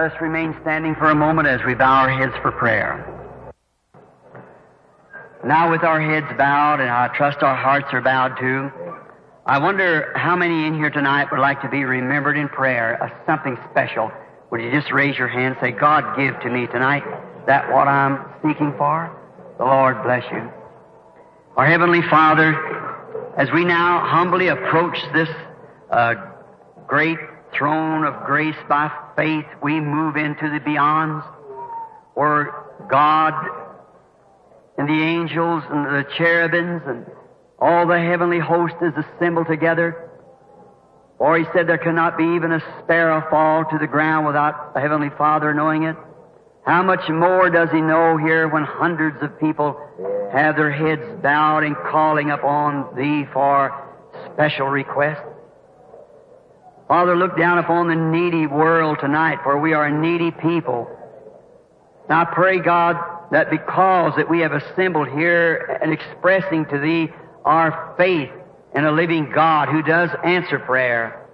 Let us remain standing for a moment as we bow our heads for prayer. Now with our heads bowed, and I trust our hearts are bowed too, I wonder how many in here tonight would like to be remembered in prayer of something special. Would you just raise your hand and say, God, give to me tonight that what I'm seeking for? The Lord bless you. Our Heavenly Father, as we now humbly approach this great throne of grace by faith, we move into the beyonds, where God and the angels and the cherubims and all the heavenly host is assembled together. Or He said there cannot be even a sparrow fall to the ground without the Heavenly Father knowing it. How much more does He know here when hundreds of people have their heads bowed and calling upon Thee for special requests? Father, look down upon the needy world tonight, for we are a needy people. Now I pray, God, that because that we have assembled here and expressing to Thee our faith in a living God who does answer prayer,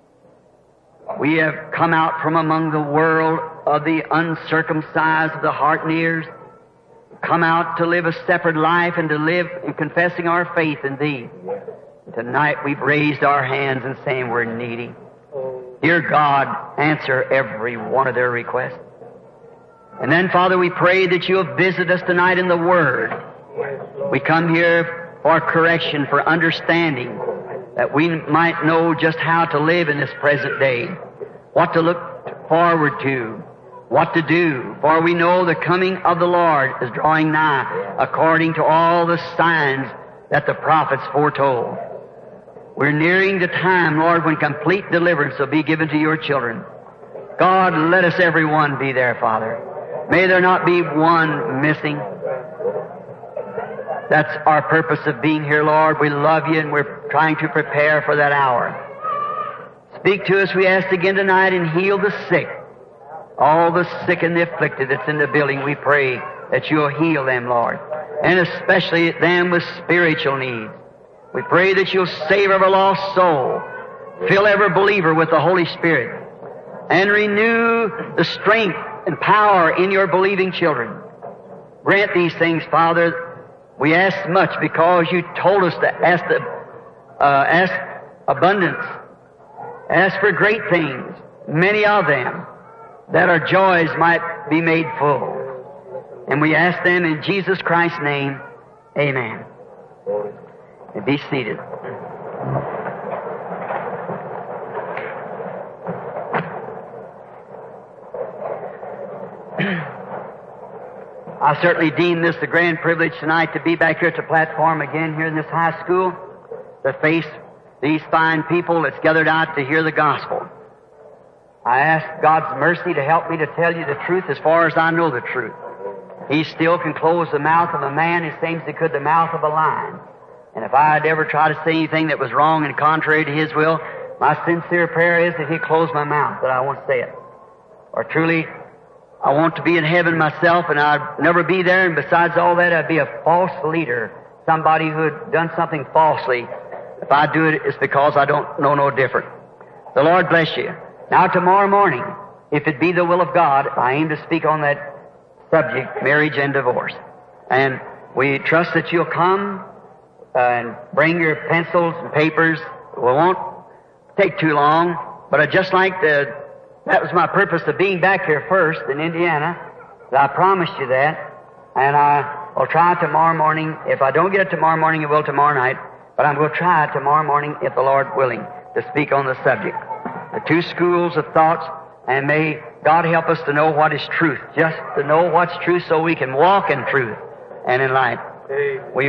we have come out from among the world of the uncircumcised of the heart and ears, come out to live a separate life and to live in confessing our faith in Thee. Tonight we've raised our hands and saying we're needy. Dear God, answer every one of their requests. And then, Father, we pray that You'll visit us tonight in the Word. We come here for correction, for understanding, that we might know just how to live in this present day, what to look forward to, what to do, for we know the coming of the Lord is drawing nigh, according to all the signs that the prophets foretold. We're nearing the time, Lord, when complete deliverance will be given to Your children. God, let us every one be there, Father. May there not be one missing. That's our purpose of being here, Lord. We love You, and we're trying to prepare for that hour. Speak to us, we ask again tonight, and heal the sick. All the sick and the afflicted that's in the building, we pray that You'll heal them, Lord, and especially them with spiritual needs. We pray that You'll save every lost soul, fill every believer with the Holy Spirit, and renew the strength and power in Your believing children. Grant these things, Father. We ask much because You told us to ask abundance, ask for great things, many of them, that our joys might be made full. And we ask them in Jesus Christ's name. Amen. And be seated. I certainly deem this a grand privilege tonight to be back here at the platform again here in this high school, to face these fine people that's gathered out to hear the gospel. I ask God's mercy to help me to tell you the truth as far as I know the truth. He still can close the mouth of a man as same as He could the mouth of a lion. And if I had ever tried to say anything that was wrong and contrary to His will, my sincere prayer is that He'd close my mouth, that I won't say it. Or truly, I want to be in heaven myself, and I'd never be there, and besides all that, I'd be a false leader, somebody who had done something falsely. If I do it, it's because I don't know no different. The Lord bless you. Now tomorrow morning, if it be the will of God, I aim to speak on that subject, marriage and divorce. And we trust that you'll come and bring your pencils and papers. We won't take too long, but I just like that was my purpose of being back here first in Indiana. I promised you that. And I will try tomorrow morning. If I don't get it tomorrow morning, I will tomorrow night. But I'm going to try tomorrow morning, if the Lord willing, to speak on the subject. The two schools of thoughts, and may God help us to know what is truth. Just to know what's truth so we can walk in truth and in light. We,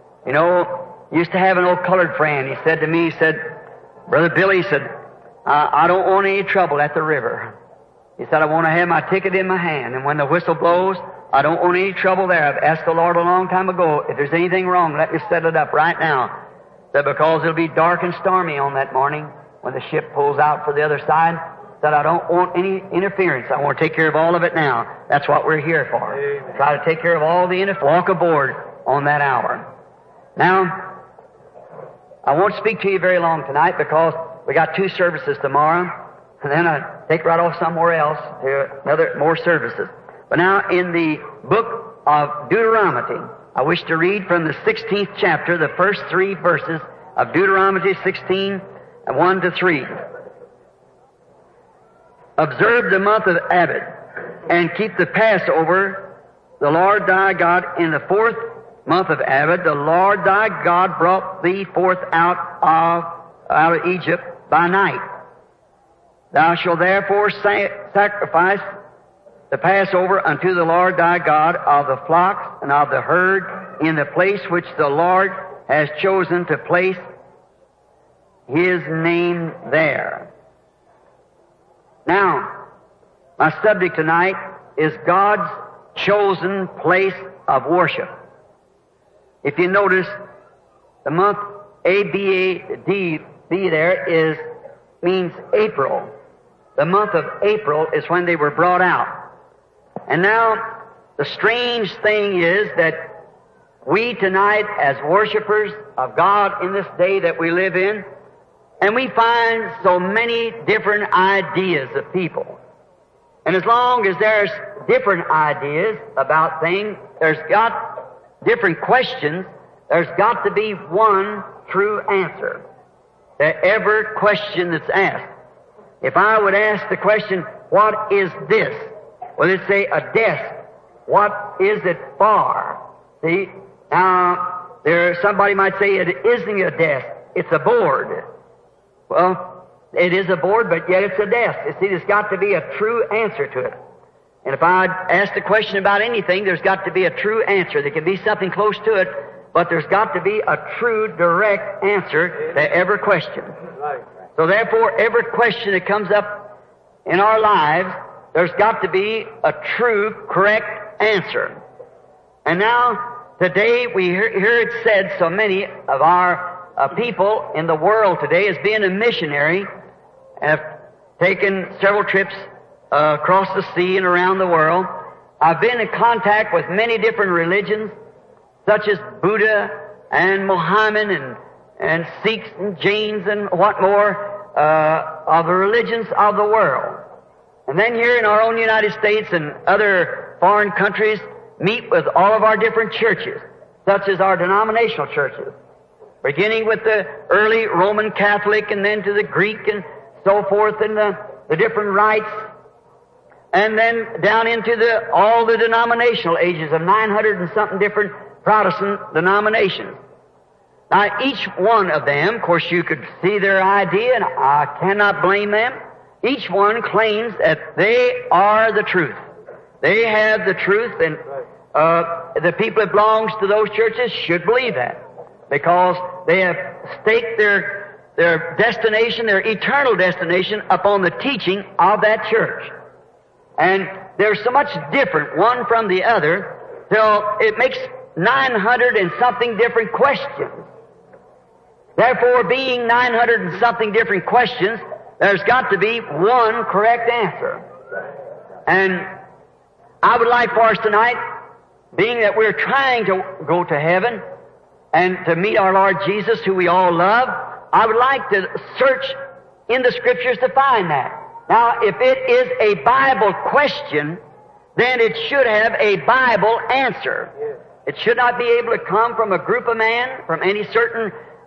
used to have an old colored friend. He said to me, Brother Billy, he said, I don't want any trouble at the river. He said, I want to have my ticket in my hand, and when the whistle blows, I don't want any trouble there. I've asked the Lord a long time ago, if there's anything wrong, let me set it up right now. Said, because it'll be dark and stormy on that morning when the ship pulls out for the other side. Said, I don't want any interference. I want to take care of all of it now. That's what we're here for. Amen. Try to take care of all the interference. Walk aboard on that hour. Now, I won't speak to you very long tonight because we got two services tomorrow, and then take it right off somewhere else to more services. But now in the book of Deuteronomy, I wish to read from the 16th chapter, the first 3 verses of Deuteronomy 16, 1 to 3. Observe the month of Abib, and keep the Passover, the Lord thy God, in the 4th month of Abib. The Lord thy God brought thee forth out of Egypt by night. Thou shalt therefore sacrifice the Passover unto the Lord thy God of the flocks and of the herd in the place which the Lord has chosen to place His name there. Now, my subject tonight is God's chosen place of worship. If you notice, the month A-B-A-D there means April. The month of April is when they were brought out. And now, the strange thing is that we tonight, as worshipers of God in this day that we live in, and we find so many different ideas of people. And as long as there's different ideas about things, there's got different questions, there's got to be one true answer to every question that's asked. If I would ask the question, what is this? Well, it'd say a desk. What is it for? See, now, somebody might say it isn't a desk, it's a board. Well, it is a board, but yet it's a desk. You see, there's got to be a true answer to it. And if I ask the question about anything, there's got to be a true answer. There can be something close to it, but there's got to be a true, direct answer to every question. So therefore, every question that comes up in our lives, there's got to be a true, correct answer. And now, today, we hear it said, so many of our people in the world today, as being a missionary, have taken several trips across the sea and around the world. I've been in contact with many different religions, such as Buddha and Muhammad and Sikhs and Jains and what more, of the religions of the world. And then here in our own United States and other foreign countries, meet with all of our different churches, such as our denominational churches, beginning with the early Roman Catholic and then to the Greek and so forth and the different rites, and then down into all the denominational ages of 900 and something different Protestant denominations. Now, each one of them, of course, you could see their idea, and I cannot blame them. Each one claims that they are the truth. They have the truth, and the people that belongs to those churches should believe that, because they have staked their destination, their eternal destination, upon the teaching of that church. And they're so much different one from the other, till it makes 900 and something different questions. Therefore, being 900 and something different questions, there's got to be one correct answer. And I would like for us tonight, being that we're trying to go to heaven and to meet our Lord Jesus, who we all love, I would like to search in the Scriptures to find that. Now, if it is a Bible question, then it should have a Bible answer. It should not be able to come from a group of men, from any certain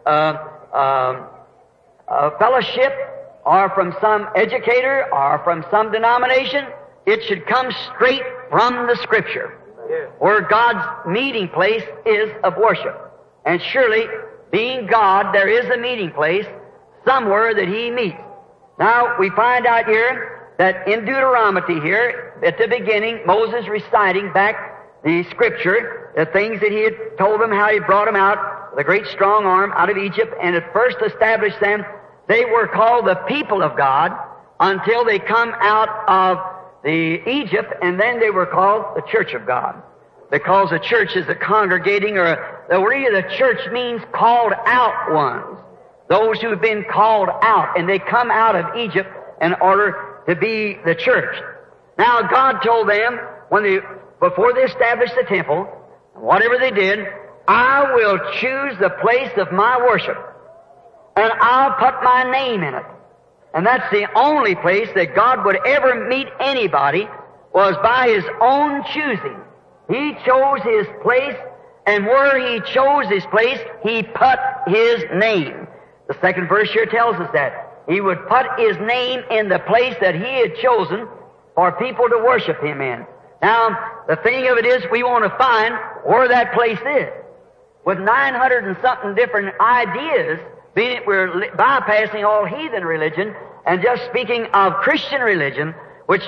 fellowship, or from some educator, or from some denomination. It should come straight from the Scripture, where God's meeting place is of worship. And surely, being God, there is a meeting place somewhere that He meets. Now, we find out here that in Deuteronomy here, at the beginning, Moses reciting back the Scripture, the things that he had told them, how he brought them out, the great strong arm out of Egypt, and had first established them. They were called the people of God until they come out of the Egypt, and then they were called the church of God. Because the church is a congregating, or the church means called out ones. Those who've been called out, and they come out of Egypt in order to be the church. Now, God told them, before they established the temple, whatever they did, I will choose the place of my worship, and I'll put my name in it. And that's the only place that God would ever meet anybody, was by His own choosing. He chose His place, and where He chose His place, He put His name. The second verse here tells us that. He would put His name in the place that He had chosen for people to worship Him in. Now, the thing of it is, we want to find where that place is. With 900 and something different ideas, being we're bypassing all heathen religion and just speaking of Christian religion, which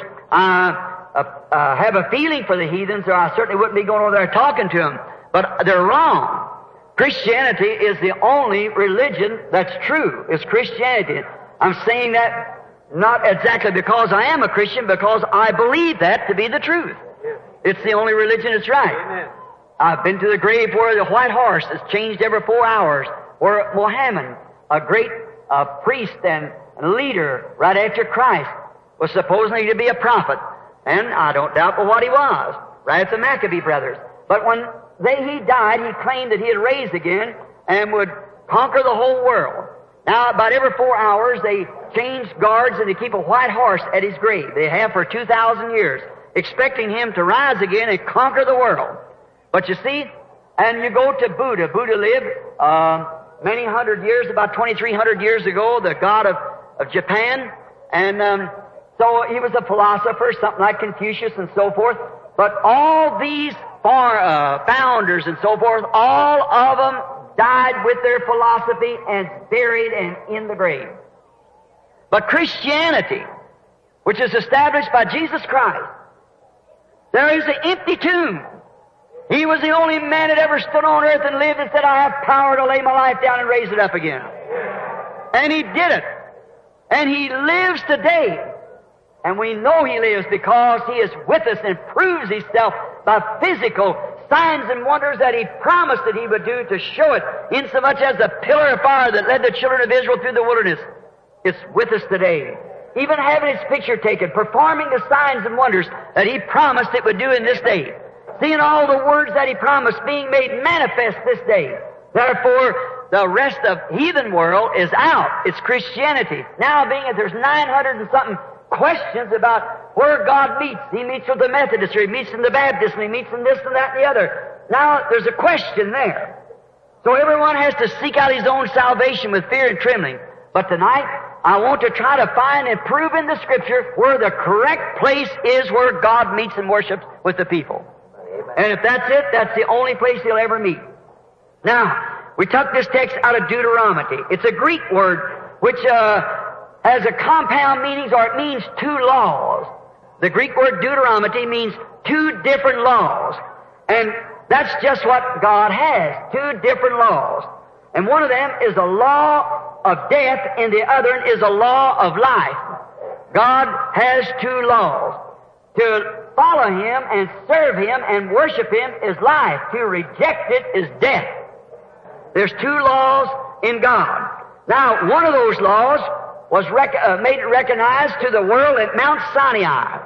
have a feeling for the heathens, or I certainly wouldn't be going over there talking to them. But they're wrong. Christianity is the only religion that's true. It's Christianity. I'm saying that not exactly because I am a Christian, because I believe that to be the truth. It's the only religion that's right. Amen. I've been to the grave where the white horse is changed every 4 hours, where Mohammed, a great priest and leader right after Christ, was supposedly to be a prophet. And I don't doubt but what he was, right at the Maccabee brothers. But when he died, he claimed that he had raised again and would conquer the whole world. Now, about every 4 hours, they change guards and they keep a white horse at his grave. They have for 2,000 years, expecting him to rise again and conquer the world. But you see, and you go to Buddha. Buddha lived many hundred years, about 2,300 years ago, the god of Japan. And so he was a philosopher, something like Confucius and so forth. But all these founders and so forth, all of them died with their philosophy and buried and in the grave. But Christianity, which is established by Jesus Christ, there is an empty tomb. He was the only man that ever stood on earth and lived and said, I have power to lay my life down and raise it up again. And He did it. And He lives today. And we know He lives because He is with us and proves Himself by physical signs and wonders that He promised that He would do, to show it, insomuch as the pillar of fire that led the children of Israel through the wilderness. It's with us today. Even having His picture taken, performing the signs and wonders that He promised it would do in this day. Seeing all the words that He promised being made manifest this day. Therefore, the rest of heathen world is out. It's Christianity. Now, being that there's 900 and something questions about where God meets. He meets with the Methodists, or He meets in the Baptists, and He meets in this and that and the other. Now, there's a question there. So everyone has to seek out his own salvation with fear and trembling. But tonight, I want to try to find and prove in the Scripture where the correct place is where God meets and worships with the people. And if that's it, that's the only place He'll ever meet. Now, we took this text out of Deuteronomy. It's a Greek word which has a compound meaning, or it means two laws. The Greek word Deuteronomy means two different laws. And that's just what God has, two different laws. And one of them is a law of death, and the other is a law of life. God has two laws. To follow Him and serve Him and worship Him is life. To reject it is death. There's two laws in God. Now, one of those laws was made recognized to the world at Mount Sinai.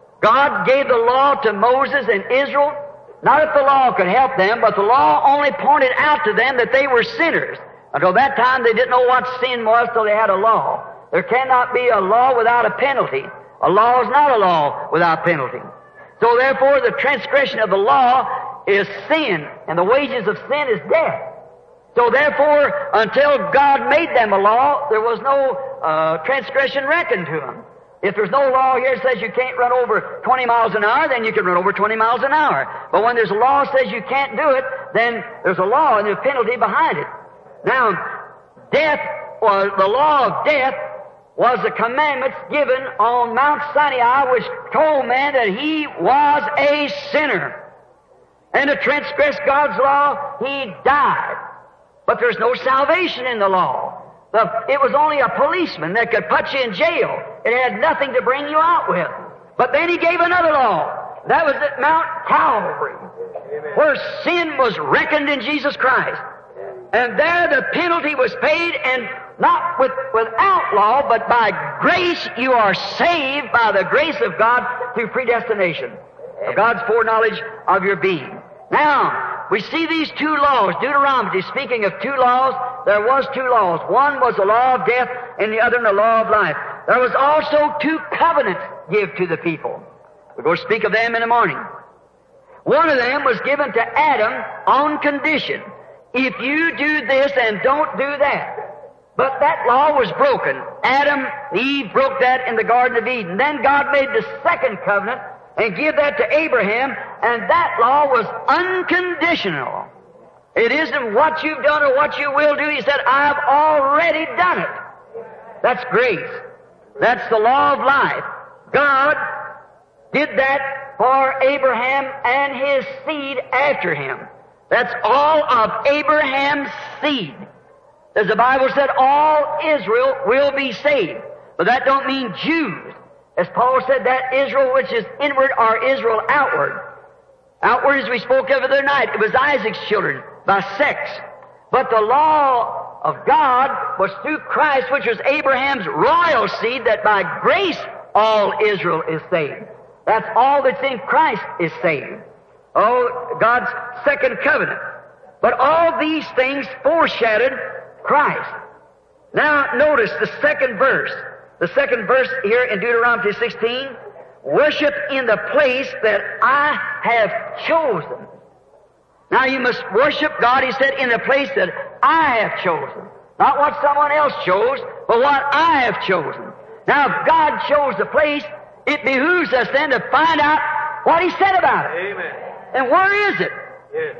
God gave the law to Moses and Israel, not that the law could help them, but the law only pointed out to them that they were sinners. Until that time, they didn't know what sin was till they had a law. There cannot be a law without a penalty. A law is not a law without penalty. So therefore, the transgression of the law is sin, and the wages of sin is death. So therefore, until God made them a law, there was no transgression reckoned to them. If there's no law here that says you can't run over 20 miles an hour, then you can run over 20 miles an hour. But when there's a law that says you can't do it, then there's a law and there's a penalty behind it. Now, death, or the law of death, was the commandments given on Mount Sinai, which told man that he was a sinner. And to transgress God's law, he died. But there's no salvation in the law. It was only a policeman that could put you in jail. It had nothing to bring you out with. But then He gave another law. That was at Mount Calvary, where sin was reckoned in Jesus Christ. And there the penalty was paid, and not without law, but by grace you are saved by the grace of God through predestination, of God's foreknowledge of your being. Now, we see these two laws. Deuteronomy, speaking of two laws, there was two laws. One was the law of death, and the other the law of life. there was also 2 covenants given to the people. We're going to speak of them in the morning. One of them was given to Adam on condition. If you do this and don't do that. But that law was broken. Adam, Eve broke that in the Garden of Eden. Then God made the second covenant and give that to Abraham, and that law was unconditional. It isn't what you've done or what you will do. He said, I've already done it. That's grace. That's the law of life. God did that for Abraham and his seed after him. That's all of Abraham's seed. As the Bible said, all Israel will be saved. But that don't mean Jews. As Paul said, that Israel which is inward or Israel outward. Outward, as we spoke of the other night, it was Isaac's children by sex. But the law of God was through Christ, which was Abraham's royal seed, that by grace all Israel is saved. That's all that's in Christ is saved. Oh, God's second covenant. But all these things foreshadowed Christ. Now, notice the second verse. The second verse here in Deuteronomy 16, worship in the place that I have chosen. Now, you must worship God, he said, in the place that I have chosen. Not what someone else chose, but what I have chosen. Now, if God chose the place, it behooves us then to find out what he said about it. Amen. And where is it? Yes.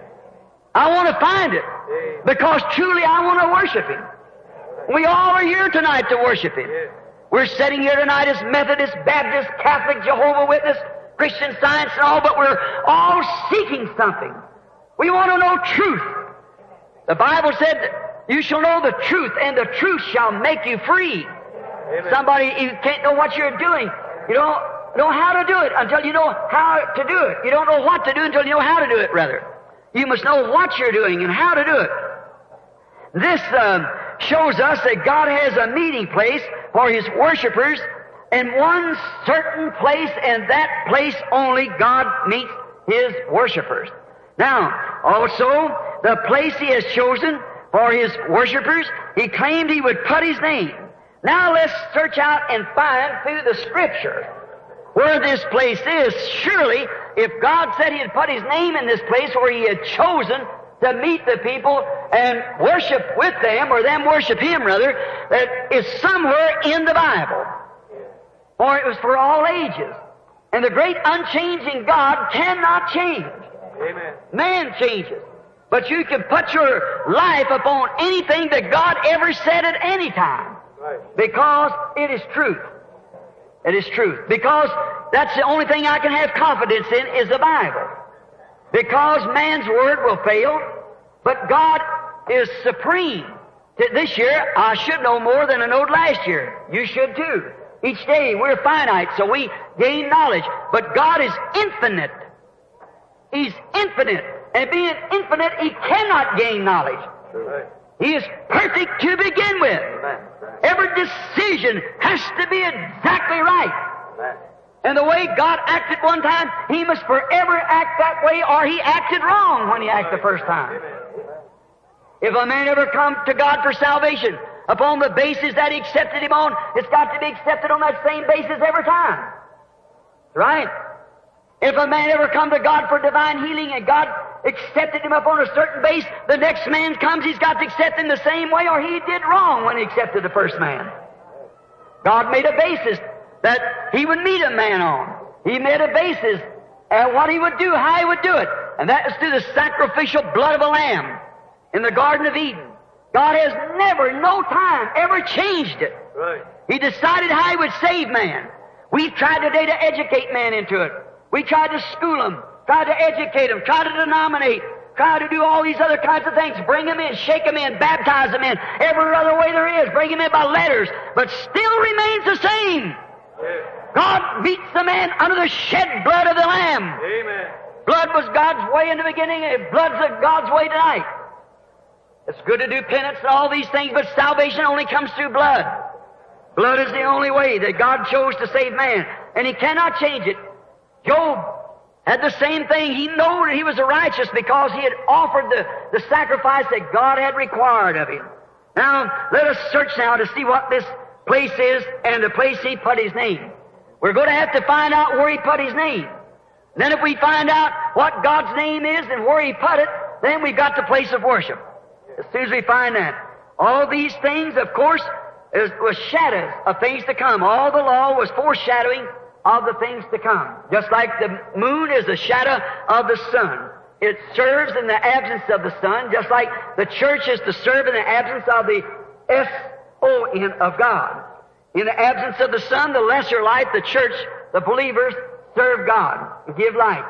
I want to find it. Amen. Because truly I want to worship him. We all are here tonight to worship him. Yes. We're sitting here tonight as Methodist, Baptist, Catholic, Jehovah's Witness, Christian Science and all, but we're all seeking something. We want to know truth. The Bible said, you shall know the truth, and the truth shall make you free. Amen. Somebody, you can't know what you're doing. You don't know how to do it until you know how to do it. You don't know what to do until you know how to do it, rather. You must know what you're doing and how to do it. This shows us that God has a meeting place for his worshipers, and one certain place, and that place only God meets his worshipers. Now, also, the place he has chosen for his worshipers, he claimed he would put his name. Now let's search out and find through the Scripture where this place is. Surely, if God said he had put his name in this place where he had chosen to meet the people and worship with them, or them worship him rather, that is somewhere in the Bible. For it was for all ages. And the great unchanging God cannot change. Amen. Man changes. But you can put your life upon anything that God ever said at any time. Right. Because it is truth. It is truth. Because that's the only thing I can have confidence in is the Bible. Because man's word will fail, but God is supreme. This year, I should know more than I knowed last year. You should too. Each day, we're finite, so we gain knowledge. But God is infinite. He's infinite. And being infinite, he cannot gain knowledge. Right. He is perfect to begin with. Amen. Every decision has to be exactly right. Amen. And the way God acted one time, he must forever act that way, or he acted wrong when he acted the first time. Amen. If a man ever comes to God for salvation upon the basis that he accepted him on, it's got to be accepted on that same basis every time. Right? If a man ever come to God for divine healing and God accepted him upon a certain base, the next man comes, he's got to accept him the same way, or he did wrong when he accepted the first man. God made a basis that he would meet a man on. He made a basis at what he would do, how he would do it. And that is through the sacrificial blood of a lamb in the Garden of Eden. God has never, no time, ever changed it. Right. He decided how he would save man. We've tried today to educate man into it. We tried to school them, tried to educate them, tried to denominate, tried to do all these other kinds of things, bring them in, shake them in, baptize them in, every other way there is, bring them in by letters, but still remains the same. Yes. God meets the man under the shed blood of the Lamb. Amen. Blood was God's way in the beginning, and blood's God's way tonight. It's good to do penance and all these things, but salvation only comes through blood. Blood is the only way that God chose to save man, and he cannot change it. Job had the same thing. He knew that he was righteous because he had offered the sacrifice that God had required of him. Now, let us search now to see what this place is and the place He put His name. We're going to have to find out where He put His name. Then if we find out what God's name is and where He put it, then we've got the place of worship. As soon as we find that. All these things, of course, was shadows of things to come. All the law was foreshadowing of the things to come. Just like the moon is a shadow of the sun. It serves in the absence of the sun, just like the church is to serve in the absence of the S-O-N of God. In the absence of the sun, the lesser light, the church, the believers, serve God and give light.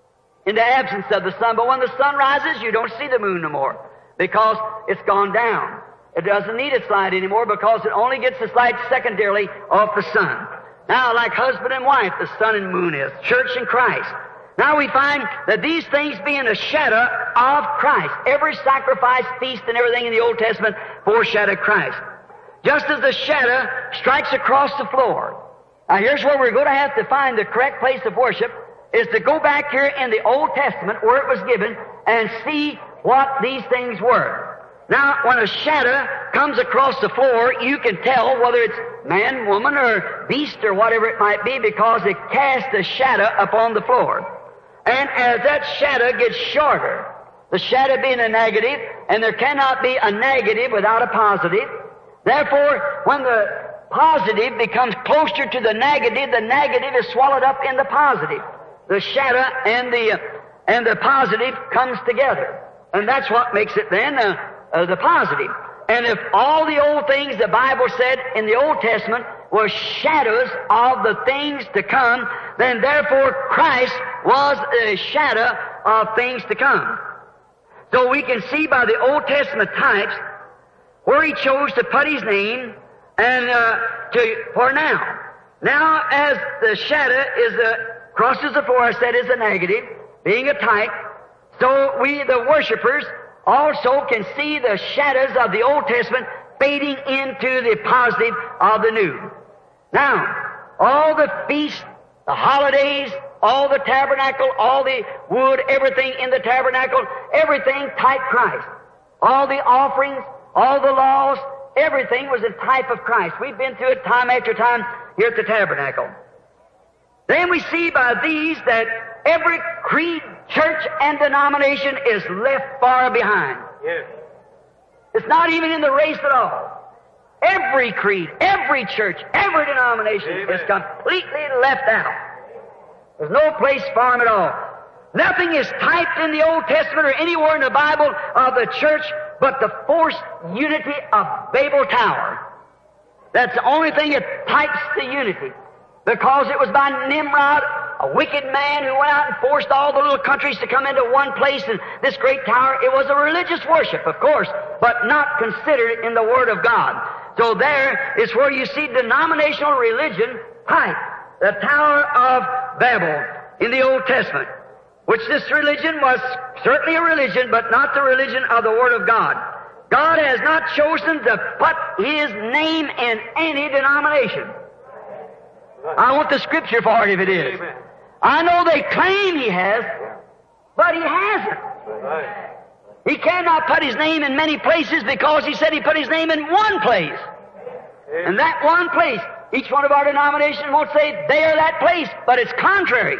In the absence of the sun. But when the sun rises, you don't see the moon no more, because it's gone down. It doesn't need its light anymore, because it only gets its light secondarily off the sun. Now, like husband and wife, the sun and moon is. Church and Christ. Now we find that these things being a shadow of Christ. Every sacrifice, feast, and everything in the Old Testament foreshadowed Christ. Just as the shadow strikes across the floor. Now here's where we're going to have to find the correct place of worship, is to go back here in the Old Testament where it was given and see what these things were. Now, when a shadow comes across the floor, you can tell whether it's man, woman, or beast, or whatever it might be, because it casts a shadow upon the floor. And as that shadow gets shorter, the shadow being a negative, and there cannot be a negative without a positive, therefore, when the positive becomes closer to the negative is swallowed up in the positive. The shadow and the positive comes together. And that's what makes it then the positive. And if all the old things the Bible said in the Old Testament were shadows of the things to come, then therefore Christ was a shadow of things to come. So we can see by the Old Testament types where He chose to put His name and for now. Now, as the shadow crosses the floor, I said, is a negative, being a type, so we, the worshipers, also can see the shadows of the Old Testament fading into the positive of the New. Now, all the feasts, the holidays, all the tabernacle, all the wood, everything in the tabernacle, everything type Christ. All the offerings, all the laws, everything was a type of Christ. We've been through it time after time here at the tabernacle. Then we see by these that every creed, church, and denomination is left far behind. Yes. It's not even in the race at all. Every creed, every church, every denomination is completely left out. There's no place for them at all. Nothing is typed in the Old Testament or anywhere in the Bible of the church but the forced unity of Babel Tower. That's the only thing that types the unity. Because it was by Nimrod, a wicked man who went out and forced all the little countries to come into one place in this great tower. It was a religious worship, of course, but not considered in the Word of God. So there is where you see denominational religion type, the Tower of Babel in the Old Testament, which this religion was certainly a religion, but not the religion of the Word of God. God has not chosen to put His name in any denomination. I want the Scripture for it if it is. Amen. I know they claim He has, but He hasn't. Right. He cannot put His name in many places because He said He put His name in one place. And that one place, each one of our denominations won't say they are that place, but it's contrary.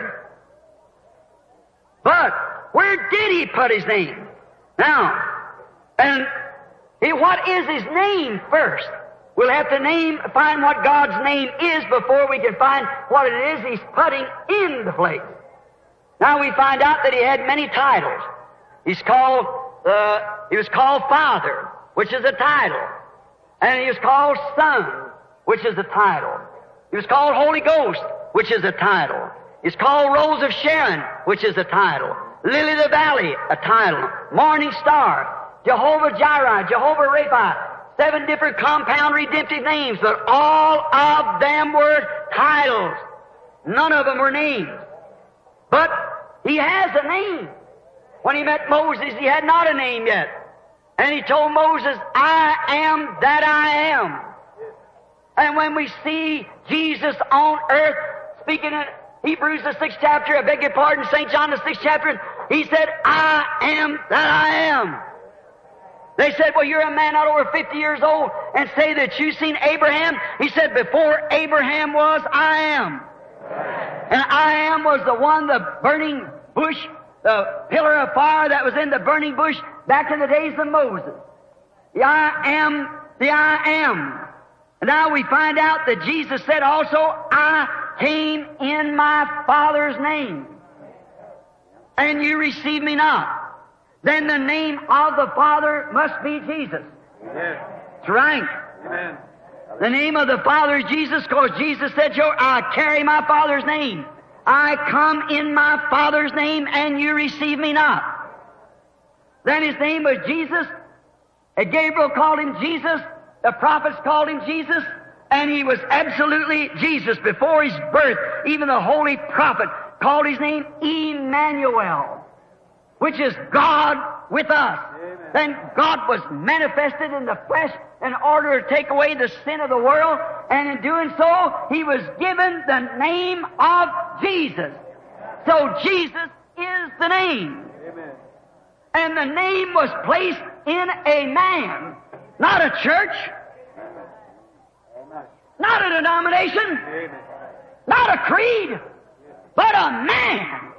But where did He put His name? Now, and what is His name first? We'll have to find what God's name is before we can find what it is He's putting in the place. Now we find out that He had many titles. He was called Father, which is a title. And He was called Son, which is a title. He was called Holy Ghost, which is a title. He's called Rose of Sharon, which is a title. Lily of the Valley, a title. Morning Star, Jehovah Jireh, Jehovah Rapha. 7 different compound redemptive names, but all of them were titles. None of them were names. But He has a name. When He met Moses, He had not a name yet. And He told Moses, I am that I am. And when we see Jesus on earth, speaking in Hebrews the 6th chapter, I beg your pardon, St. John the 6th chapter, He said, I am that I am. They said, well, you're a man not over 50 years old and say that you've seen Abraham. He said, before Abraham was, I am. And I am was the one, the burning bush, the pillar of fire that was in the burning bush back in the days of Moses. The I am, the I am. And now we find out that Jesus said also, I came in my Father's name, and you receive me not. Then the name of the Father must be Jesus. Amen. That's right. Amen. The name of the Father is Jesus, because Jesus said, I carry my Father's name. I come in my Father's name, and you receive me not. Then His name was Jesus. And Gabriel called Him Jesus. The prophets called Him Jesus. And He was absolutely Jesus before His birth. Even the holy prophet called His name Emmanuel, which is God with us. Amen. Then God was manifested in the flesh in order to take away the sin of the world, and in doing so, He was given the name of Jesus. So Jesus is the name. Amen. And the name was placed in a man, not a church, not a denomination, not a creed, but a man.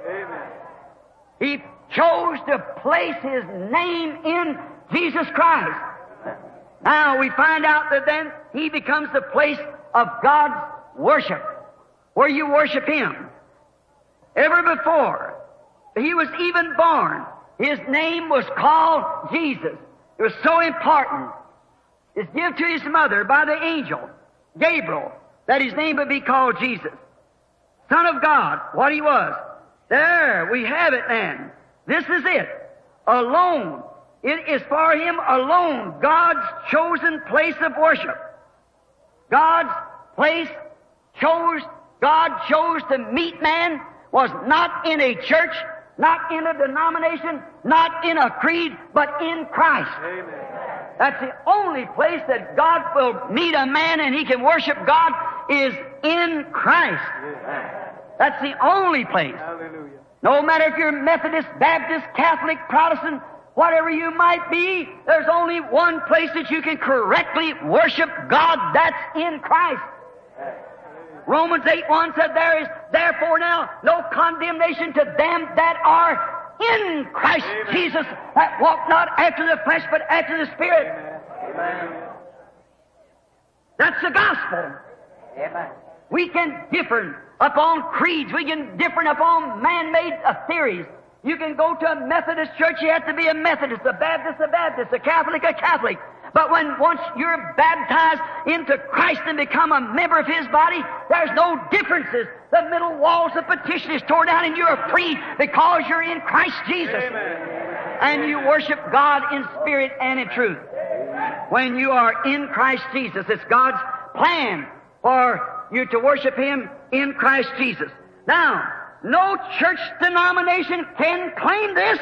He chose to place His name in Jesus Christ. Now we find out that then He becomes the place of God's worship, where you worship Him. Ever before He was even born, His name was called Jesus. It was so important. It's given to His mother by the angel Gabriel that His name would be called Jesus. Son of God, what He was. There, we have it then. This is it. Alone. It is for Him alone, God's chosen place of worship. God's place God chose to meet man was not in a church, not in a denomination, not in a creed, but in Christ. Amen. That's the only place that God will meet a man and he can worship God is in Christ. Amen. That's the only place. Hallelujah. No matter if you're Methodist, Baptist, Catholic, Protestant, whatever you might be, there's only one place that you can correctly worship God. That's in Christ. Romans 8:1 said, there is therefore now no condemnation to them that are in Christ Jesus, that walk not after the flesh, but after the Spirit. Amen. That's the gospel. Amen. We can differ upon creeds. We can differ upon man-made theories. You can go to a Methodist church, you have to be a Methodist, a Baptist, a Catholic, a Catholic. But once you're baptized into Christ and become a member of His body, there's no differences. The middle walls of petition is torn down and you're free because you're in Christ Jesus. Amen. And you worship God in spirit and in truth. When you are in Christ Jesus, it's God's plan for you to worship Him in Christ Jesus. Now, no church denomination can claim this.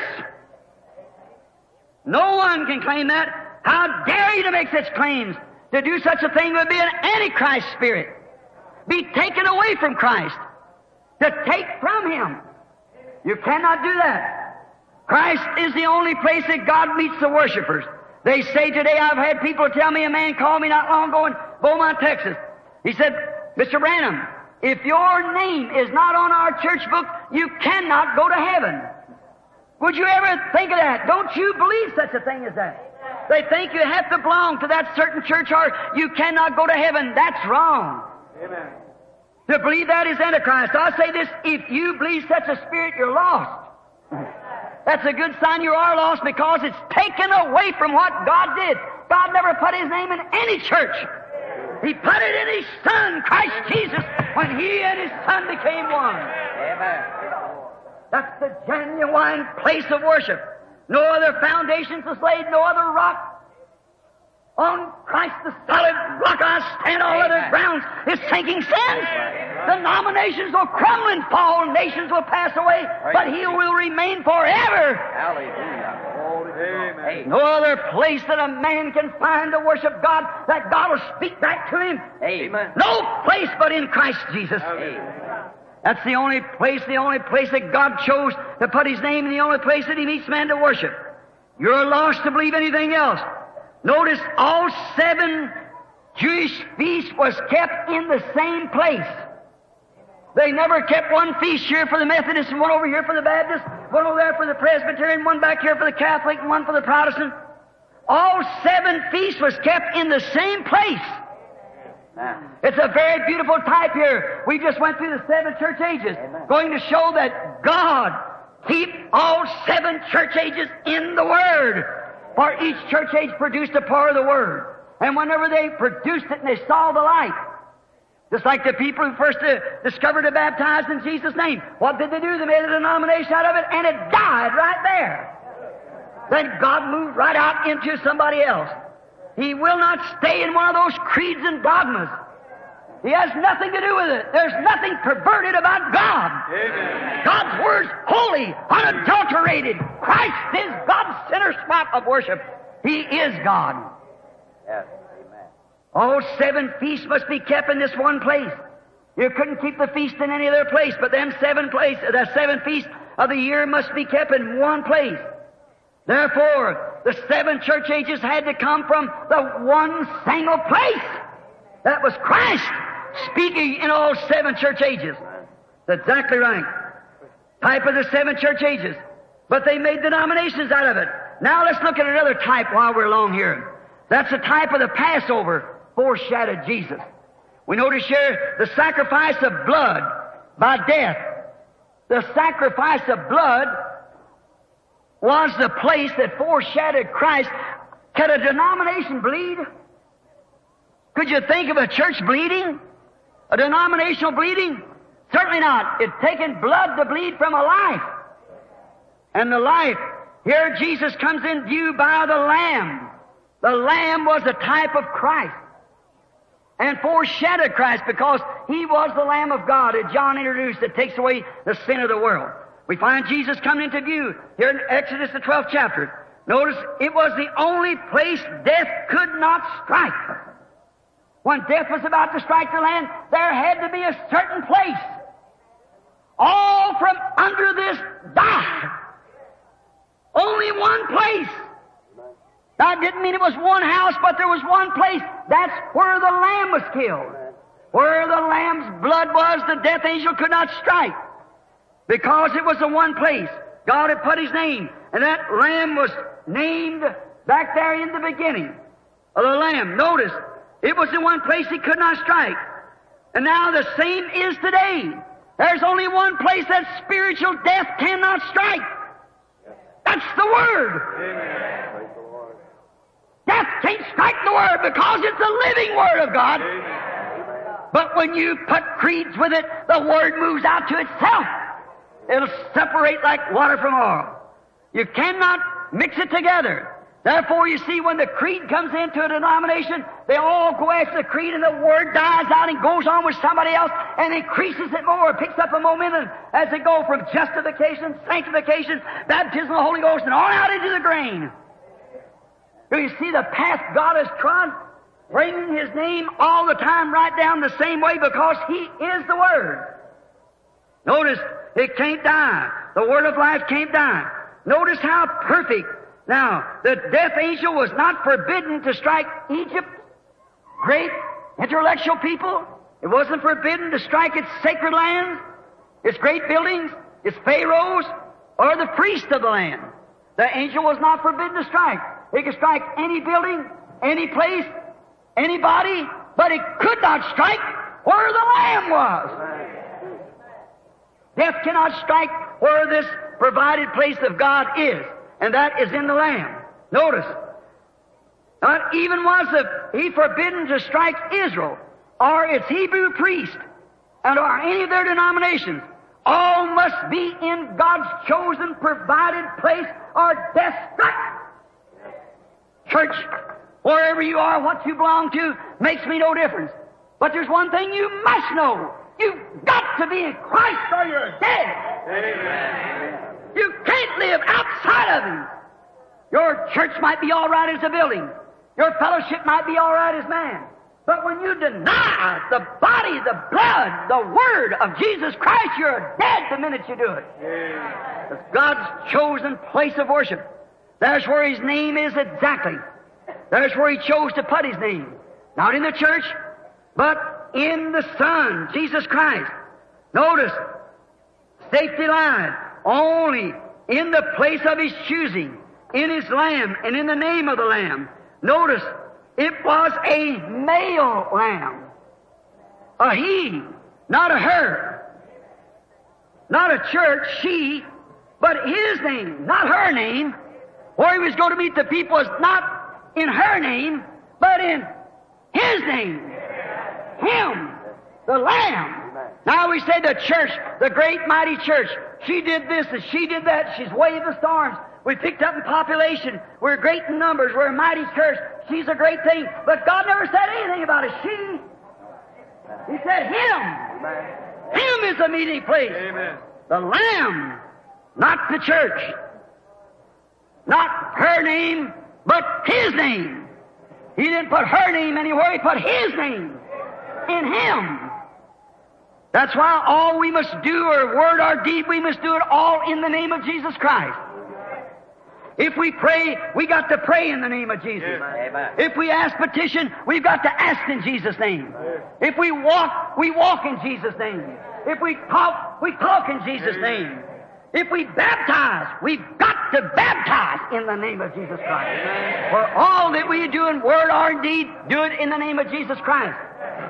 No one can claim that. How dare you to make such claims? To do such a thing would be an antichrist spirit. Be taken away from Christ. To take from Him. You cannot do that. Christ is the only place that God meets the worshipers. They say today, I've had people tell me, a man called me not long ago in Beaumont, Texas. He said, Mr. Branham, if your name is not on our church book, you cannot go to heaven. Would you ever think of that? Don't you believe such a thing as that? They think you have to belong to that certain church or you cannot go to heaven. That's wrong. Amen. To believe that is Antichrist. I'll say this, if you believe such a spirit, you're lost. That's a good sign you are lost because it's taken away from what God did. God never put His name in any church. He put it in His Son, Christ Jesus, when He and His Son became one. Amen. That's the genuine place of worship. No other foundations is laid, no other rock. On Christ the solid rock I stand, all other grounds is sinking sand. Denominations will crumble and fall, nations will pass away, but He will remain forever. Hallelujah. No other place that a man can find to worship God, that God will speak back to him. Amen. No place but in Christ Jesus. Amen. That's the only place that God chose to put His name in, the only place that He meets man to worship. You're lost to believe anything else. Notice all 7 Jewish feasts was kept in the same place. They never kept one feast here for the Methodist and one over here for the Baptist, one over there for the Presbyterian, one back here for the Catholic and one for the Protestant. All 7 feasts was kept in the same place. It's a very beautiful type here. We just went through the 7 church ages, going to show that God keep all 7 church ages in the Word. For each church age produced a part of the Word. And whenever they produced it and they saw the light, just like the people who first discovered and baptized in Jesus' name, what did they do? They made a denomination out of it, and it died right there. Then God moved right out into somebody else. He will not stay in one of those creeds and dogmas. He has nothing to do with it. There's nothing perverted about God. Amen. God's Word's holy, unadulterated. Christ is God's center spot of worship. He is God. Yes. Amen. All 7 feasts must be kept in this one place. You couldn't keep the feast in any other place, but them 7 feasts of the year must be kept in one place. Therefore, the 7 church ages had to come from the one single place. That was Christ speaking in all 7 church ages. That's exactly right. Type of the 7 church ages. But they made denominations out of it. Now let's look at another type while we're along here. That's the type of the Passover, foreshadowed Jesus. We notice here the sacrifice of blood by death. The sacrifice of blood was the place that foreshadowed Christ. Can a denomination bleed? Could you think of a church bleeding? A denominational bleeding? Certainly not. It's taken blood to bleed from a life. And the life, here Jesus comes in view by the Lamb. The Lamb was a type of Christ and foreshadowed Christ because He was the Lamb of God that John introduced that takes away the sin of the world. We find Jesus coming into view here in Exodus, the 12th chapter. Notice it was the only place death could not strike. When death was about to strike the land, there had to be a certain place. All from under this died. Only one place. That didn't mean it was one house, but there was one place. That's where the Lamb was killed. Where the Lamb's blood was, the death angel could not strike. Because it was the one place. God had put His name. And that Lamb was named back there in the beginning of the Lamb. Notice, it was the one place He could not strike. And now the same is today. There's only one place that spiritual death cannot strike. That's the Word. Amen. Death can't strike the Word because it's the living Word of God. Amen. But when you put creeds with it, the Word moves out to itself. It'll separate like water from oil. You cannot mix it together. Therefore, you see, when the creed comes into a denomination, they all go after the creed and the Word dies out and goes on with somebody else and increases it more, picks up a momentum as they go from justification, sanctification, baptism of the Holy Ghost, and on out into the grain. Do you see the path God has trod? Bringing His name all the time right down the same way because He is the Word. Notice, it can't die. The Word of life can't die. Notice how perfect. Now, the death angel was not forbidden to strike Egypt, great intellectual people. It wasn't forbidden to strike its sacred lands, its great buildings, its pharaohs, or the priests of the land. The angel was not forbidden to strike. He could strike any building, any place, anybody, but it could not strike where the Lamb was. Death cannot strike where this provided place of God is, and that is in the Lamb. Notice, not even was He forbidden to strike Israel or its Hebrew priest and or any of their denominations. All must be in God's chosen, provided place or death struck. Church, wherever you are, what you belong to, makes me no difference. But there's one thing you must know. You've got to be in Christ or you're dead. Amen. You can't live outside of Him. Your church might be all right as a building. Your fellowship might be all right as man. But when you deny the body, the blood, the Word of Jesus Christ, you're dead the minute you do it. It's God's chosen place of worship. There's where His name is exactly. There's where He chose to put His name. Not in the church, but in the Son, Jesus Christ. Notice, safety lies only in the place of His choosing, in His Lamb, and in the name of the Lamb. Notice, it was a male lamb. A he, not a her. Not a church, she, but His name, not her name. Where He was going to meet the people is not in her name, but in His name. Him, the Lamb. Now we say the church, the great mighty church, she did this and she did that, she's waved the storms. We picked up in population, we're great in numbers, we're a mighty church, she's a great thing. But God never said anything about a she. He said Him. Him is the meeting place. Amen. The Lamb, not the church. Not her name, but His name. He didn't put her name anywhere, He put His name in Him. That's why all we must do, or word or deed, we must do it all in the name of Jesus Christ. If we pray, we got to pray in the name of Jesus. Amen. If we ask petition, we've got to ask in Jesus' name. If we walk in Jesus' name. If we talk in Jesus' name. If we baptize, we've got to baptize in the name of Jesus Christ. For all that we do in word or deed, do it in the name of Jesus Christ.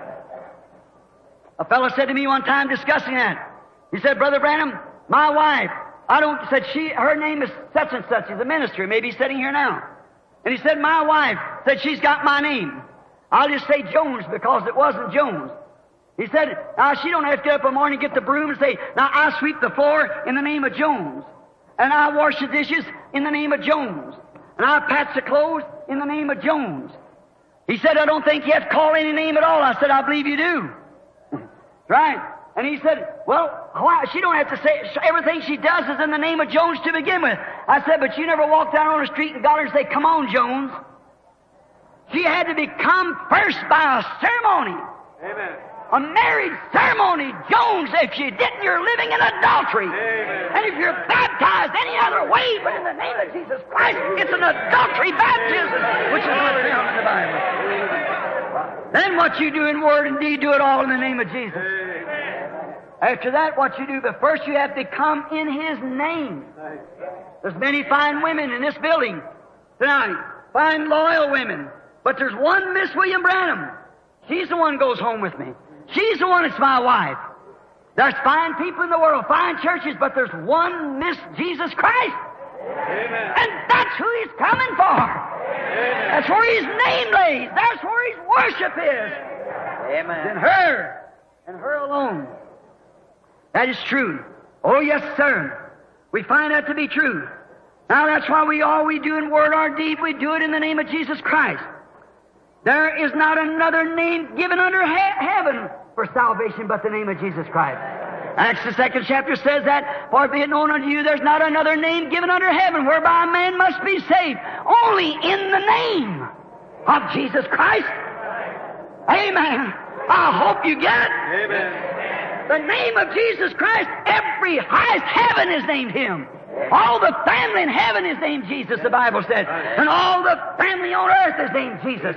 A fellow said to me one time discussing that. He said, Brother Branham, my wife, her name is such and such. He's a minister. Maybe he's sitting here now. And he said, my wife said she's got my name. I'll just say Jones because it wasn't Jones. He said, now she don't have to get up in the morning and get the broom and say, now I sweep the floor in the name of Jones. And I wash the dishes in the name of Jones. And I patch the clothes in the name of Jones. He said, I don't think you have to call any name at all. I said, I believe you do. Right? And he said, well, why? She don't have to say, everything she does is in the name of Jones to begin with. I said, but you never walked down on the street and got her and say, come on, Jones. She had to become first by a ceremony. Amen. A marriage ceremony, Jones. If you didn't, you're living in adultery. Amen. And if you're baptized any other way but in the name of Jesus Christ, it's an adultery baptism, which is not found in the Bible. Then what you do in word and deed, do it all in the name of Jesus. After that, what you do, but first you have to come in His name. There's many fine women in this building tonight, fine loyal women. But there's one Miss William Branham. She's the one who goes home with me. She's the one that's my wife. There's fine people in the world, fine churches, but there's one Miss Jesus Christ. Amen. And that's who He's coming for. Amen. That's where His name lays. That's where His worship is. Amen. It's in her, and her alone. That is true. Oh, yes, sir. We find that to be true. Now, that's why all we do in word or deed, we do it in the name of Jesus Christ. There is not another name given under heaven for salvation but the name of Jesus Christ. Acts the 2nd chapter says that, for be it known unto you, there's not another name given under heaven whereby a man must be saved, only in the name of Jesus Christ. Amen. I hope you get it. Amen. The name of Jesus Christ, every highest heaven is named Him. All the family in heaven is named Jesus, the Bible said. And all the family on earth is named Jesus.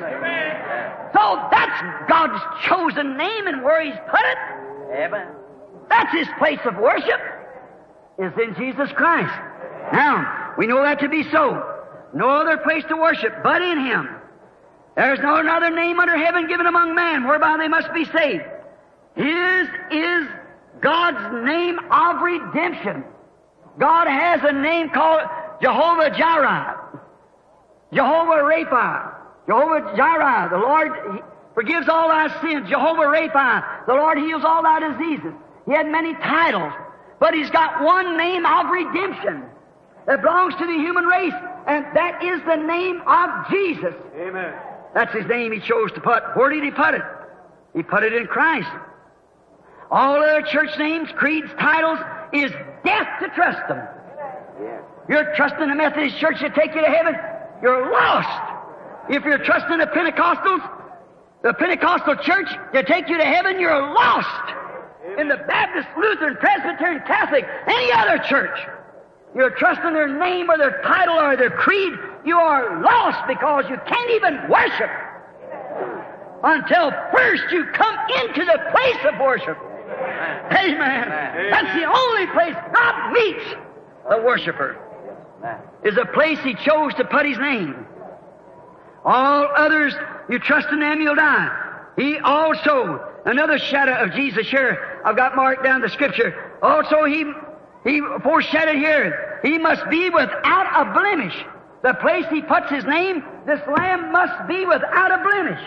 So that's God's chosen name, and where He's put it, Amen. that's His place of worship, is in Jesus Christ. Now, we know that to be so. No other place to worship but in Him. There's no other name under heaven given among men whereby they must be saved. His is God's name of redemption. God has a name called Jehovah Jireh, Jehovah Rapha, Jehovah Jireh. The Lord forgives all thy sins. Jehovah Rapha, the Lord heals all thy diseases. He had many titles, but He's got one name of redemption that belongs to the human race, and that is the name of Jesus. Amen. That's His name He chose to put. Where did He put it? He put it in Christ. All other church names, creeds, titles is death to trust them. You're trusting the Methodist Church to take you to heaven, you're lost. If you're trusting the Pentecostals, the Pentecostal Church to take you to heaven, you're lost. In the Baptist, Lutheran, Presbyterian, Catholic, any other church, you're trusting their name or their title or their creed, you are lost because you can't even worship until first you come into the place of worship. Amen. That's the only place God meets the worshiper. Is a place He chose to put His name. All others, you trust in them, you'll die. He also, another shadow of Jesus here, I've got marked down the Scripture. Also, He foreshadowed here, He must be without a blemish. The place He puts His name, this Lamb must be without a blemish.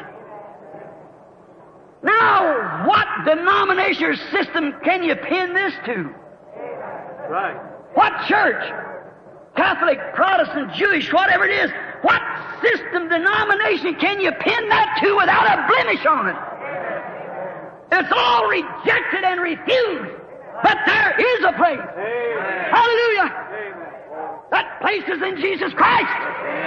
Now, what denomination or system can you pin this to? Right. What church? Catholic, Protestant, Jewish, whatever it is. What system, denomination can you pin that to without a blemish on it? It's all rejected and refused. But there is a place. Amen. Hallelujah. Amen. That place is in Jesus Christ.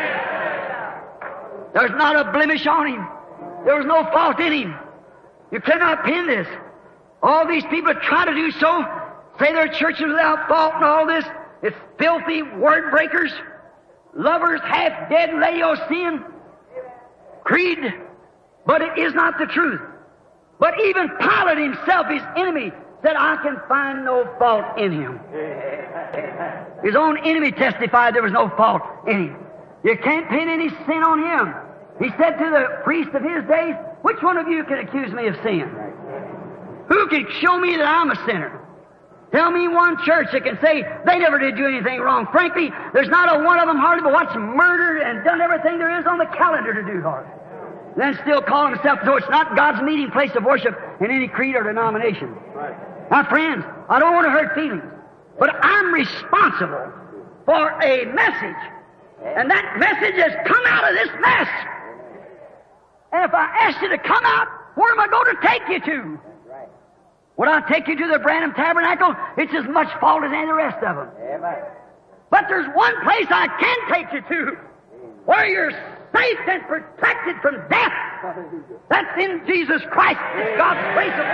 There's not a blemish on Him. There's no fault in Him. You cannot pin this. All these people try to do so, say their church is without fault and all this. It's filthy word breakers, lovers, half dead Laodicean creed. But it is not the truth. But even Pilate himself, his enemy, said, I can find no fault in Him. His own enemy testified there was no fault in Him. You can't pin any sin on Him. He said to the priest of his days, which one of you can accuse me of sin? Who can show me that I'm a sinner? Tell me one church that can say they never did do anything wrong. Frankly, there's not a one of them hardly but what's murdered and done everything there is on the calendar to do hard. Then still call himself, so it's not God's meeting place of worship in any creed or denomination. Right. Now, friends, I don't want to hurt feelings, but I'm responsible for a message. And that message has come out of this mess. And if I ask you to come out, where am I going to take you to? Would I take you to the Branham Tabernacle? It's as much fault as any of the rest of them. Amen. But there's one place I can take you to, where you're safe and protected from death. That's in Jesus Christ. It's God's place of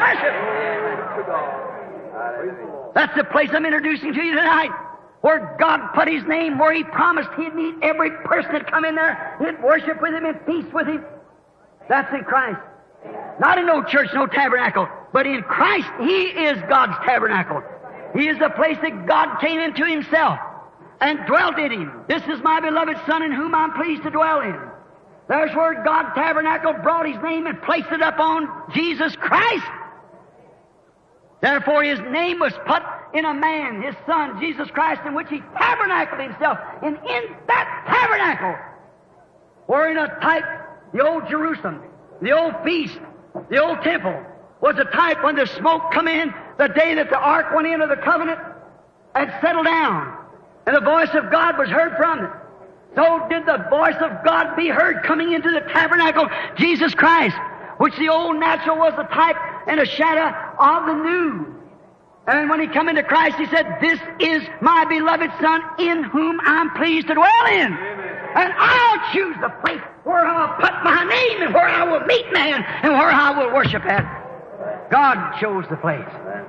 worship. That's the place I'm introducing to you tonight, where God put His name, where He promised He'd meet every person that come in there. He'd worship with Him and feast with Him. That's in Christ. Not in no church, no tabernacle, but in Christ, He is God's tabernacle. He is the place that God came into Himself and dwelt in Him. This is my beloved Son in whom I'm pleased to dwell in. There's where God tabernacle brought His name and placed it up on Jesus Christ. Therefore, His name was put in a man, His Son, Jesus Christ, in which He tabernacled Himself. And in that tabernacle, or in a type, the old Jerusalem, the old feast, the old temple, was a type when the smoke come in the day that the ark went into the covenant and settled down. And the voice of God was heard from it. So did the voice of God be heard coming into the tabernacle, Jesus Christ, which the old natural was a type and a shadow of the new. And when He come into Christ, He said, this is my beloved Son in whom I'm pleased to dwell in. And I'll choose the place where I'll put my name and where I will meet man and where I will worship at. God chose the place.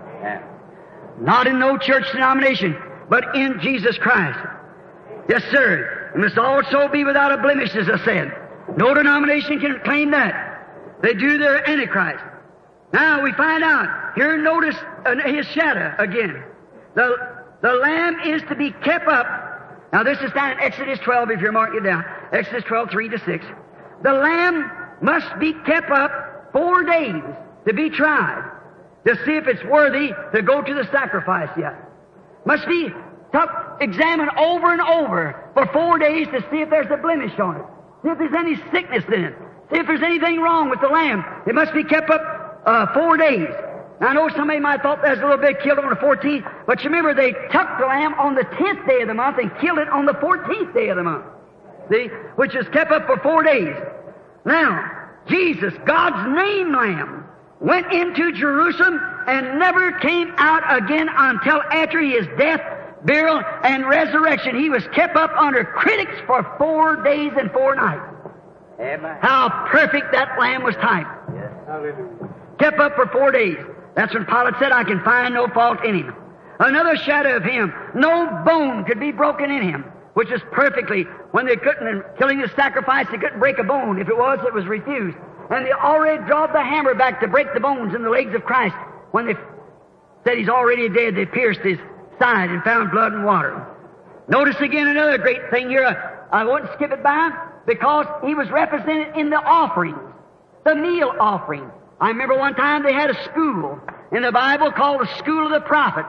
Not in no church denomination, but in Jesus Christ. Yes, sir. It must also be without a blemish, as I said. No denomination can claim that. They do their Antichrist. Now we find out. Here, notice His shadow again. The Lamb is to be kept up. Now this is down in Exodus 12, if you're marking it down. Exodus 12, 3-6. The Lamb must be kept up 4 days to be tried, to see if it's worthy to go to the sacrifice yet. Must be examined over and over for 4 days to see if there's a blemish on it. See if there's any sickness in it. See if there's anything wrong with the lamb. It must be kept up 4 days. Now, I know somebody might have thought that was a little bit killed on the 14th, but you remember they took the lamb on the 10th day of the month and killed it on the 14th day of the month. See? Which is kept up for 4 days. Now, Jesus, God's name lamb, went into Jerusalem and never came out again until after His death, burial, and resurrection. He was kept up under critics for 4 days and 4 nights. Amen. How perfect that lamb was typed. Yes. Hallelujah. Kept up for 4 days. That's when Pilate said, I can find no fault in Him. Another shadow of Him. No bone could be broken in Him, which is perfectly, when they couldn't, in killing the sacrifice, they couldn't break a bone. If it was refused. And they already drove the hammer back to break the bones in the legs of Christ. When they said He's already dead, they pierced His side and found blood and water. Notice again another great thing here. I won't skip it by, because He was represented in the offerings, the meal offering. I remember one time they had a school in the Bible called the School of the Prophets.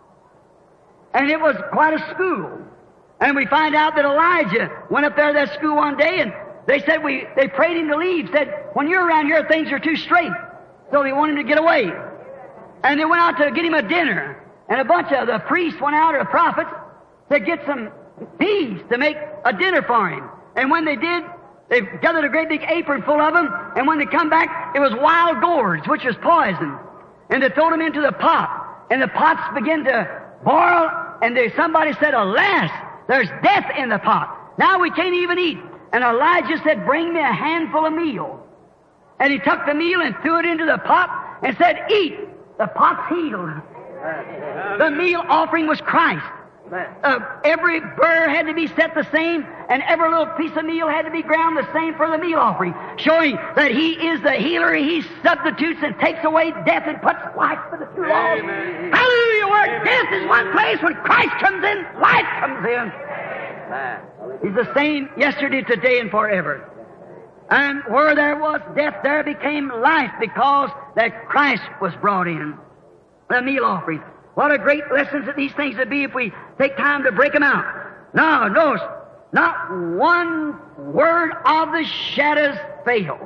And it was quite a school. And we find out that Elijah went up there to that school one day, and they said they prayed him to leave, said, when you're around here, things are too straight. So they wanted him to get away. And they went out to get him a dinner. And a bunch of the priests went out, or the prophets, to get some peas to make a dinner for him. And when they did, they gathered a great big apron full of them, and when they come back, it was wild gourds, which was poison. And they threw them into the pot, and the pots began to boil, and somebody said, alas, there's death in the pot. Now we can't even eat. And Elijah said, bring me a handful of meal. And he took the meal and threw it into the pot and said, eat. The pot's healed. The meal offering was Christ. Every burr had to be set the same, and every little piece of meal had to be ground the same for the meal offering, showing that He is the healer. He substitutes and takes away death and puts life for the two lost. Hallelujah! Where death is one place, when Christ comes in, life comes in. He's the same yesterday, today, and forever. And where there was death, there became life, because that Christ was brought in. The meal offering. What a great lessons that these things would be if we take time to break them out. Now, notice, not one word of the shadows failed.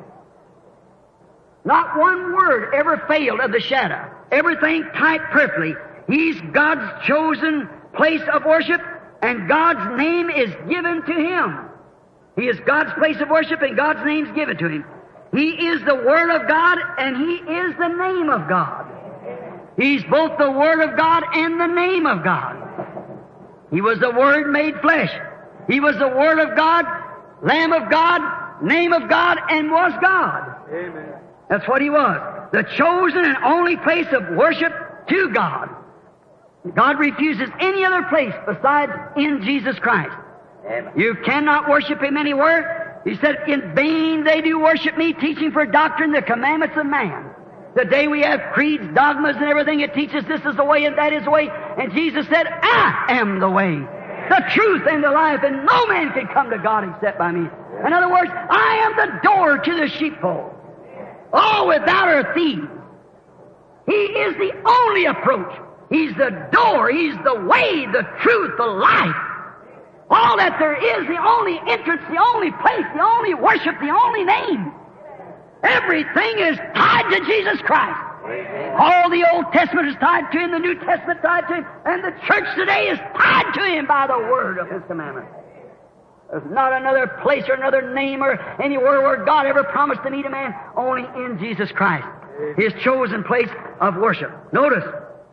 Not one word ever failed of the shadow. Everything typed perfectly. He's God's chosen place of worship, and God's name is given to Him. He is God's place of worship, and God's name is given to Him. He is the Word of God, and He is the name of God. He's both the Word of God and the name of God. He was the Word made flesh. He was the Word of God, Lamb of God, name of God, and was God. Amen. That's what He was. The chosen and only place of worship to God. God refuses any other place besides in Jesus Christ. Amen. You cannot worship Him anywhere. He said, in vain they do worship me, teaching for doctrine the commandments of man. Today we have creeds, dogmas, and everything. It teaches this is the way and that is the way. And Jesus said, I am the way, the truth, and the life, and no man can come to God except by me. In other words, I am the door to the sheepfold. Oh, without or thief. He is the only approach. He's the door. He's the way, the truth, the life. All that there is, the only entrance, the only place, the only worship, the only name. Everything is tied to Jesus Christ. All the Old Testament is tied to Him, the New Testament is tied to Him, and the church today is tied to Him by the word of His commandment. There's not another place or another name or anywhere where God ever promised to meet a man, only in Jesus Christ, His chosen place of worship. Notice,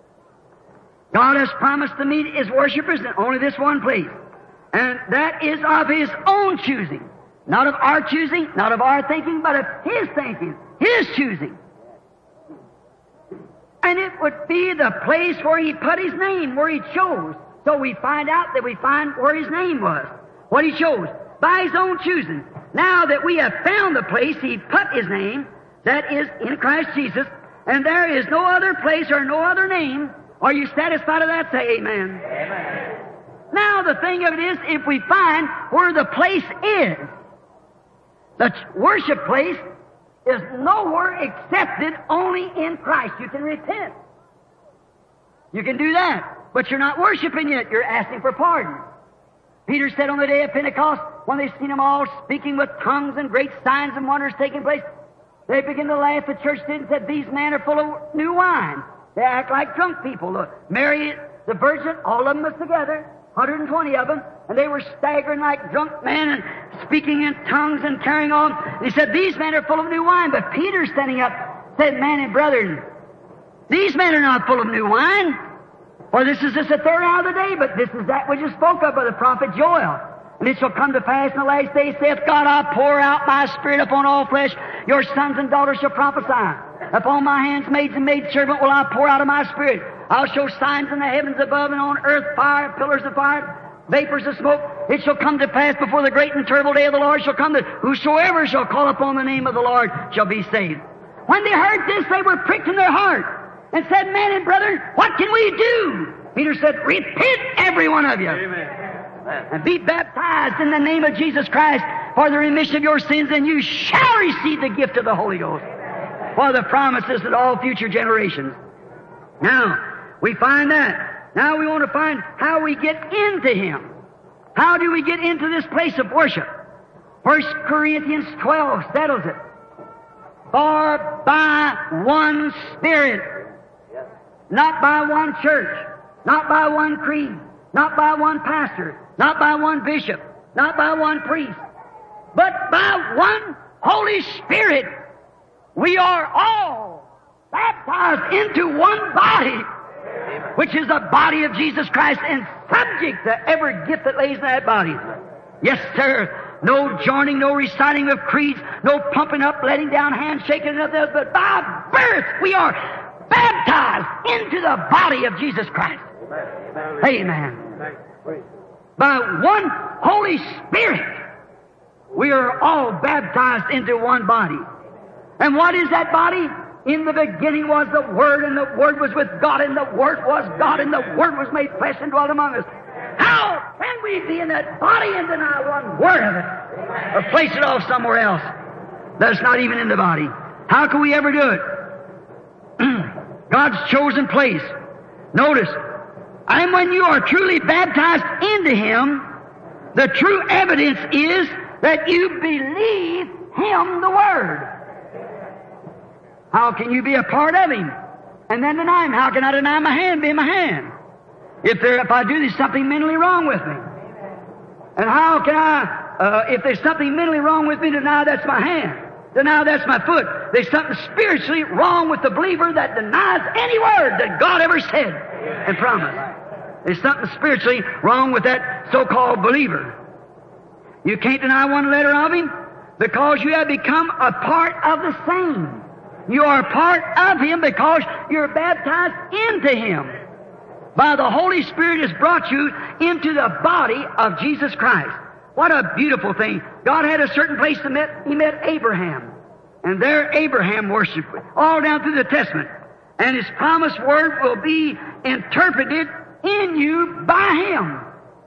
God has promised to meet His worshipers in only this one place, and that is of His own choosing. Not of our choosing, not of our thinking, but of His thinking, His choosing. And it would be the place where He put His name, where He chose. So we find out that we find where His name was, what He chose, by His own choosing. Now that we have found the place He put His name, that is in Christ Jesus, and there is no other place or no other name, are you satisfied with that? Say amen. Amen. Now the thing of it is, if we find where the place is, the worship place is nowhere accepted, only in Christ. You can repent. You can do that. But you're not worshiping yet. You're asking for pardon. Peter said on the day of Pentecost, when they seen them all speaking with tongues and great signs and wonders taking place, they began to laugh. The church did and said, these men are full of new wine. They act like drunk people. Look, Mary, the virgin, all of them was together, 120 of them, and they were staggering like drunk men and speaking in tongues and carrying on. And he said, these men are full of new wine. But Peter, standing up, said, man and brethren, these men are not full of new wine, for this is just the third hour of the day, but this is that which is spoke of by the prophet Joel. And it shall come to pass in the last days, saith God, I'll pour out my Spirit upon all flesh. Your sons and daughters shall prophesy. Upon my handmaids and maidservant will I pour out of my Spirit. I'll show signs in the heavens above and on earth, fire, pillars of fire, vapors of smoke. It shall come to pass before the great and terrible day of the Lord shall come that whosoever shall call upon the name of the Lord shall be saved. When they heard this, they were pricked in their heart and said, Men and brethren, what can we do? Peter said, Repent, every one of you, and be baptized in the name of Jesus Christ for the remission of your sins, and you shall receive the gift of the Holy Ghost, for the promises of all future generations. Now, we find that. Now we want to find how we get into Him. How do we get into this place of worship? 1 Corinthians 12 settles it. For by one Spirit, not by one church, not by one creed, not by one pastor, not by one bishop, not by one priest, but by one Holy Spirit, we are all baptized into one body, which is the body of Jesus Christ, and subject to every gift that lays in that body. Yes, sir. No joining, no reciting of creeds, no pumping up, letting down, handshaking, nothing else, but by birth we are baptized into the body of Jesus Christ. Amen. By one Holy Spirit, we are all baptized into one body. And what is that body? In the beginning was the Word, and the Word was with God, and the Word was God, and the Word was made flesh and dwelt among us. How can we be in that body and deny one word of it? Or place it off somewhere else that's not even in the body? How can we ever do it? God's chosen place. Notice, and when you are truly baptized into Him, the true evidence is that you believe Him, the Word. How can you be a part of Him and then deny Him? How can I deny my hand being my hand? If I do, there's something mentally wrong with me. And how can I, if there's something mentally wrong with me, deny that's my hand? Deny that's my foot? There's something spiritually wrong with the believer that denies any word that God ever said and promised. There's something spiritually wrong with that so-called believer. You can't deny one letter of Him because you have become a part of the same. You are a part of Him because you're baptized into Him. By the Holy Spirit has brought you into the body of Jesus Christ. What a beautiful thing. God had a certain place He met Abraham. And there Abraham worshiped all down through the Testament. And His promised word will be interpreted in you by Him.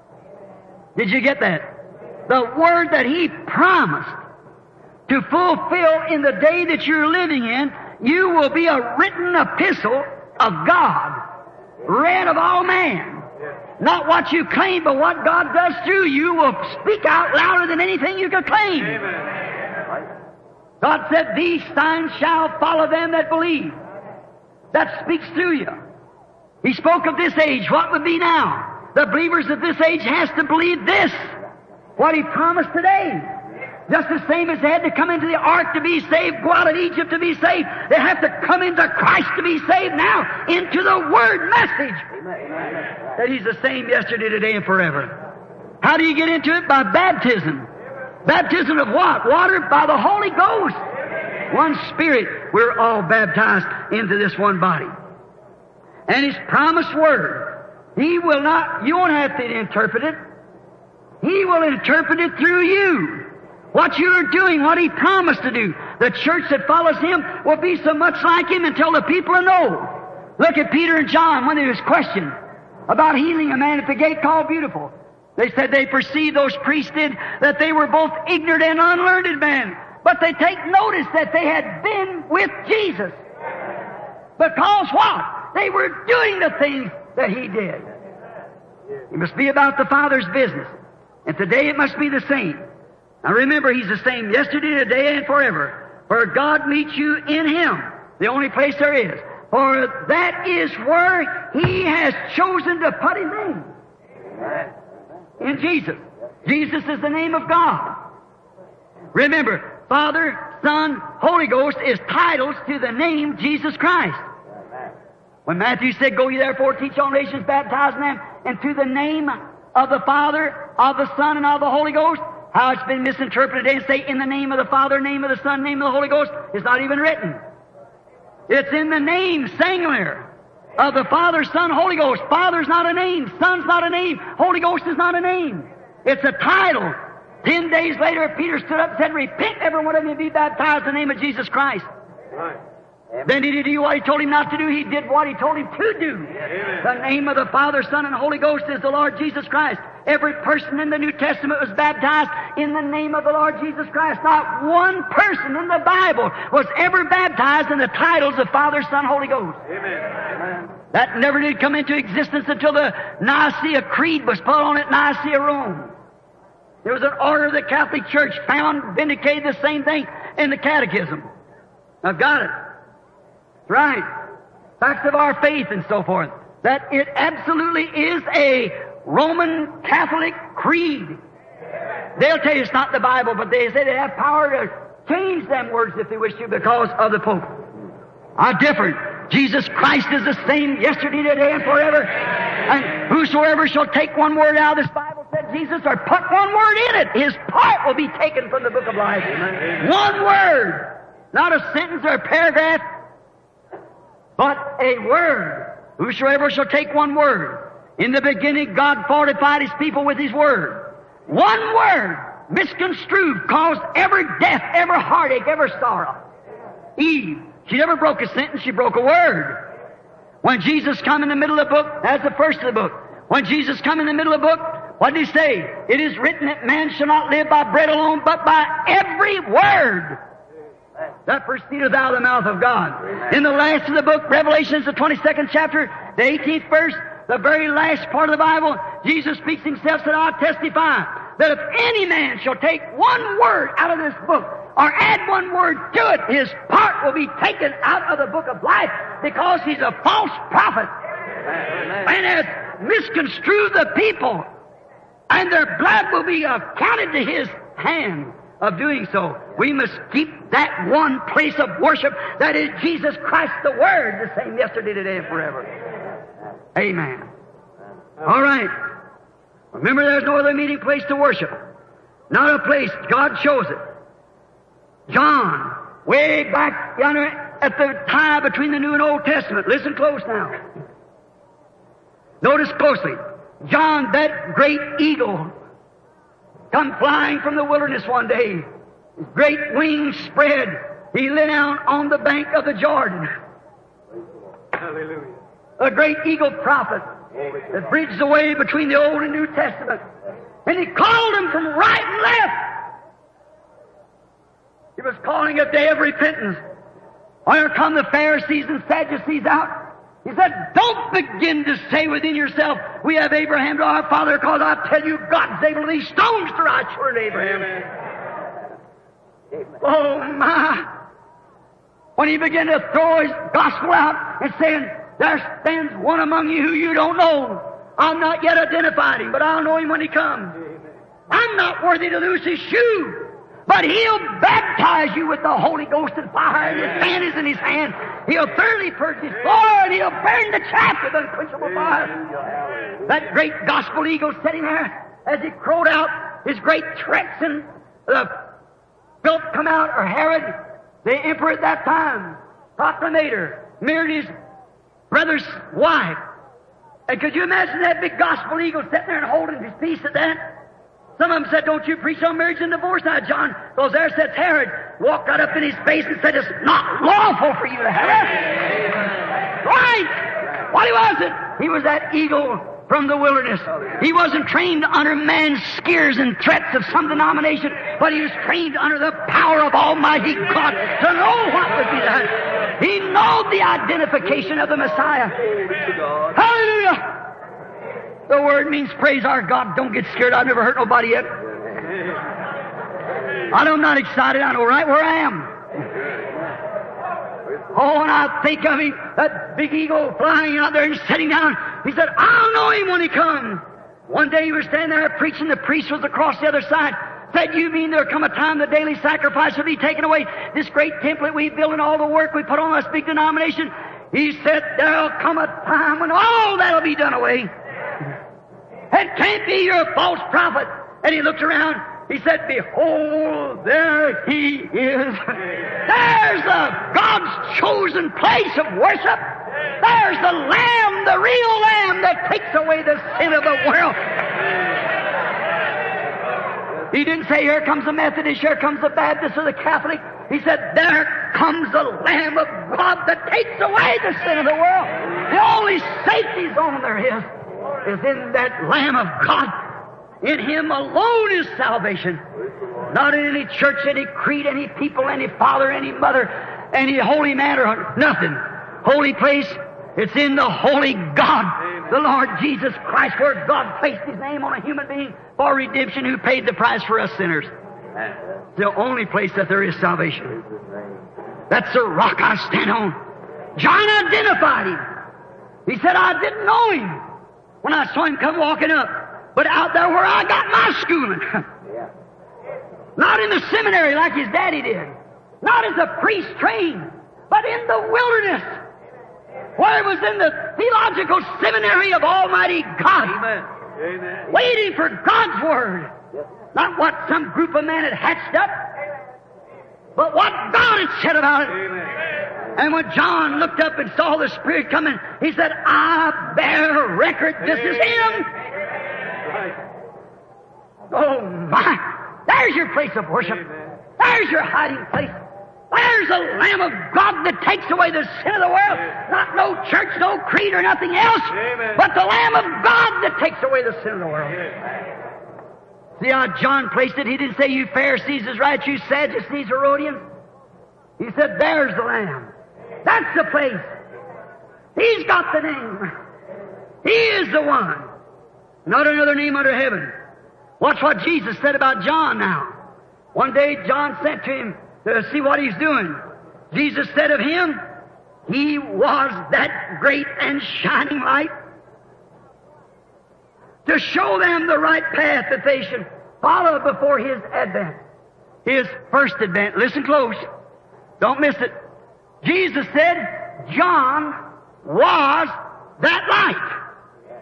Did you get that? The word that He promised to fulfill in the day that you're living in, you will be a written epistle of God, read of all man. Not what you claim, but what God does through you will speak out louder than anything you could claim. Amen. God said, These signs shall follow them that believe. That speaks through you. He spoke of this age. What would be now? The believers of this age has to believe this, what He promised today. Just the same as they had to come into the ark to be saved, go out of Egypt to be saved, they have to come into Christ to be saved now, into the Word message. Amen. That He's the same yesterday, today, and forever. How do you get into it? By baptism. Baptism of what? Water? By the Holy Ghost. One Spirit. We're all baptized into this one body. And His promised Word, He will not, you won't have to interpret it. He will interpret it through you. What you're doing, what He promised to do. The church that follows Him will be so much like Him until the people know. Look at Peter and John when they was questioned about healing a man at the gate called Beautiful. They said they perceived, those priests did, that they were both ignorant and unlearned men. But they take notice that they had been with Jesus. Because what? They were doing the things that He did. It must be about the Father's business. And today it must be the same. Now remember, He's the same yesterday, today, and forever. For God meets you in Him, the only place there is. For that is where He has chosen to put His name. In Jesus. Jesus is the name of God. Remember, Father, Son, Holy Ghost is titles to the name Jesus Christ. When Matthew said, Go ye therefore, teach all nations, baptizing them, and through the name of the Father, of the Son, and of the Holy Ghost, how it's been misinterpreted and say, in the name of the Father, name of the Son, name of the Holy Ghost, is not even written. It's in the name, singular. of the Father, Son, Holy Ghost. Father's not a name. Son's not a name. Holy Ghost is not a name. It's a title. 10 days later, Peter stood up and said, repent, every one of you, and be baptized in the name of Jesus Christ. Right. Then did he do what he told him not to do? He did what he told him to do. Amen. The name of the Father, Son, and Holy Ghost is the Lord Jesus Christ. Every person in the New Testament was baptized in the name of the Lord Jesus Christ. Not one person in the Bible was ever baptized in the titles of Father, Son, Holy Ghost. Amen. That never did come into existence until the Nicaea Creed was put on at Nicaea, Rome. There was an order of the Catholic Church found, vindicated the same thing in the Catechism. I've got it. Right. Facts of our faith and so forth. That it absolutely is a Roman Catholic creed. They'll tell you it's not the Bible, but they say they have power to change them words if they wish to because of the Pope. Are different. Jesus Christ is the same yesterday, today, and forever. And whosoever shall take one word out of this Bible, said Jesus, or put one word in it, his part will be taken from the book of life. Amen. One word. Not a sentence or a paragraph, but a word. Whosoever shall take one word. In the beginning, God fortified His people with His word. One word, misconstrued, caused every death, every heartache, every sorrow. Eve, she never broke a sentence, she broke a word. When Jesus come in the middle of the book, that's the first of the book. When Jesus come in the middle of the book, what did He say? It is written that man shall not live by bread alone, but by every word that proceedeth out of the mouth of God. In the last of the book, Revelation, the 22nd chapter, the 18th verse, the very last part of the Bible, Jesus speaks Himself, said, I testify that if any man shall take one word out of this book, or add one word to it, his part will be taken out of the book of life, because he's a false prophet. And has misconstrued the people, and their blood will be accounted to his hand of doing so. We must keep that one place of worship, that is Jesus Christ the Word, the same yesterday, today, and forever. Amen. All right. Remember, there's no other meeting place to worship. Not a place. God chose it. John, way back yonder at the tie between the New and Old Testament. Listen close now. Notice closely. John, that great eagle, come flying from the wilderness one day. His great wings spread. He lay down on the bank of the Jordan. Hallelujah. A great eagle prophet that bridged the way between the Old and New Testament. And he called them from right and left. He was calling a day of repentance. Here come the Pharisees and Sadducees out. He said, don't begin to say within yourself, we have Abraham to our father, because I tell you, God's able to these stones to rise children of Abraham. Amen. Oh, my. When he began to throw his gospel out and saying, there stands one among you who you don't know. I'm not yet identified him, but I'll know him when he comes. I'm not worthy to loose his shoe. But He'll baptize you with the Holy Ghost and fire, and His fan is in His hand. He'll thoroughly purge His floor, and He'll burn the chaff with unquenchable fire. That great gospel eagle sitting there, as he crowed out his great threats, and the Philip come out, or Herod, the emperor at that time, proclamator, married his brother's wife. And could you imagine that big gospel eagle sitting there and holding his peace at that? Some of them said, don't you preach on marriage and divorce now, John? Because there sits Herod, walked right up in his face and said, it's not lawful for you to have it. Right. What was it? He was that eagle from the wilderness. He wasn't trained under man's scares and threats of some denomination, but he was trained under the power of Almighty God to know what would be done. He knew the identification of the Messiah. Hallelujah! The word means praise our God. Don't get scared. I've never hurt nobody yet. I'm not excited. I know right where I am. Oh, and I think of him, that big eagle flying out there and sitting down. He said, I'll know him when he comes. One day he was standing there preaching. The priest was across the other side. Said, you mean there'll come a time the daily sacrifice will be taken away? This great temple we built and all the work we put on this big denomination. He said, there'll come a time when all that'll be done away. It can't be, you're a false prophet. And he looked around. He said, behold, there he is. There's God's chosen place of worship. There's the Lamb, the real Lamb that takes away the sin of the world. He didn't say, here comes the Methodist, here comes the Baptist or the Catholic. He said, there comes the Lamb of God that takes away the sin of the world. The only safety zone there is in that Lamb of God. In Him alone is salvation. Not in any church, any creed, any people, any father, any mother, any holy man or nothing. Holy place, it's in the holy God, the Lord Jesus Christ, where God placed His name on a human being for redemption who paid the price for us sinners. It's the only place that there is salvation. That's the rock I stand on. John identified Him. He said, I didn't know Him when I saw Him come walking up, but out there where I got my schooling. Not in the seminary like his daddy did. Not as a priest trained, but in the wilderness, where it was in the theological seminary of Almighty God. Amen. Amen. Waiting for God's Word. Not what some group of men had hatched up, but what God had said about it. Amen. And when John looked up and saw the Spirit coming, he said, I bear record, this is Him. Right. Oh my! There's your place of worship. Amen. There's your hiding place. There's the Lamb of God that takes away the sin of the world. Not no church, no creed, or nothing else, Amen. but the Lamb of God that takes away the sin of the world. See how John placed it? He didn't say, you Pharisees is right, you Sadducees, Herodians. He said, there's the Lamb. That's the place. He's got the name. He is the one. Not another name under heaven. Watch what Jesus said about John now. One day John sent to him to see what he's doing. Jesus said of him, he was that great and shining light to show them the right path that they should follow before His advent. His first advent. Listen close. Don't miss it. Jesus said, John was that light.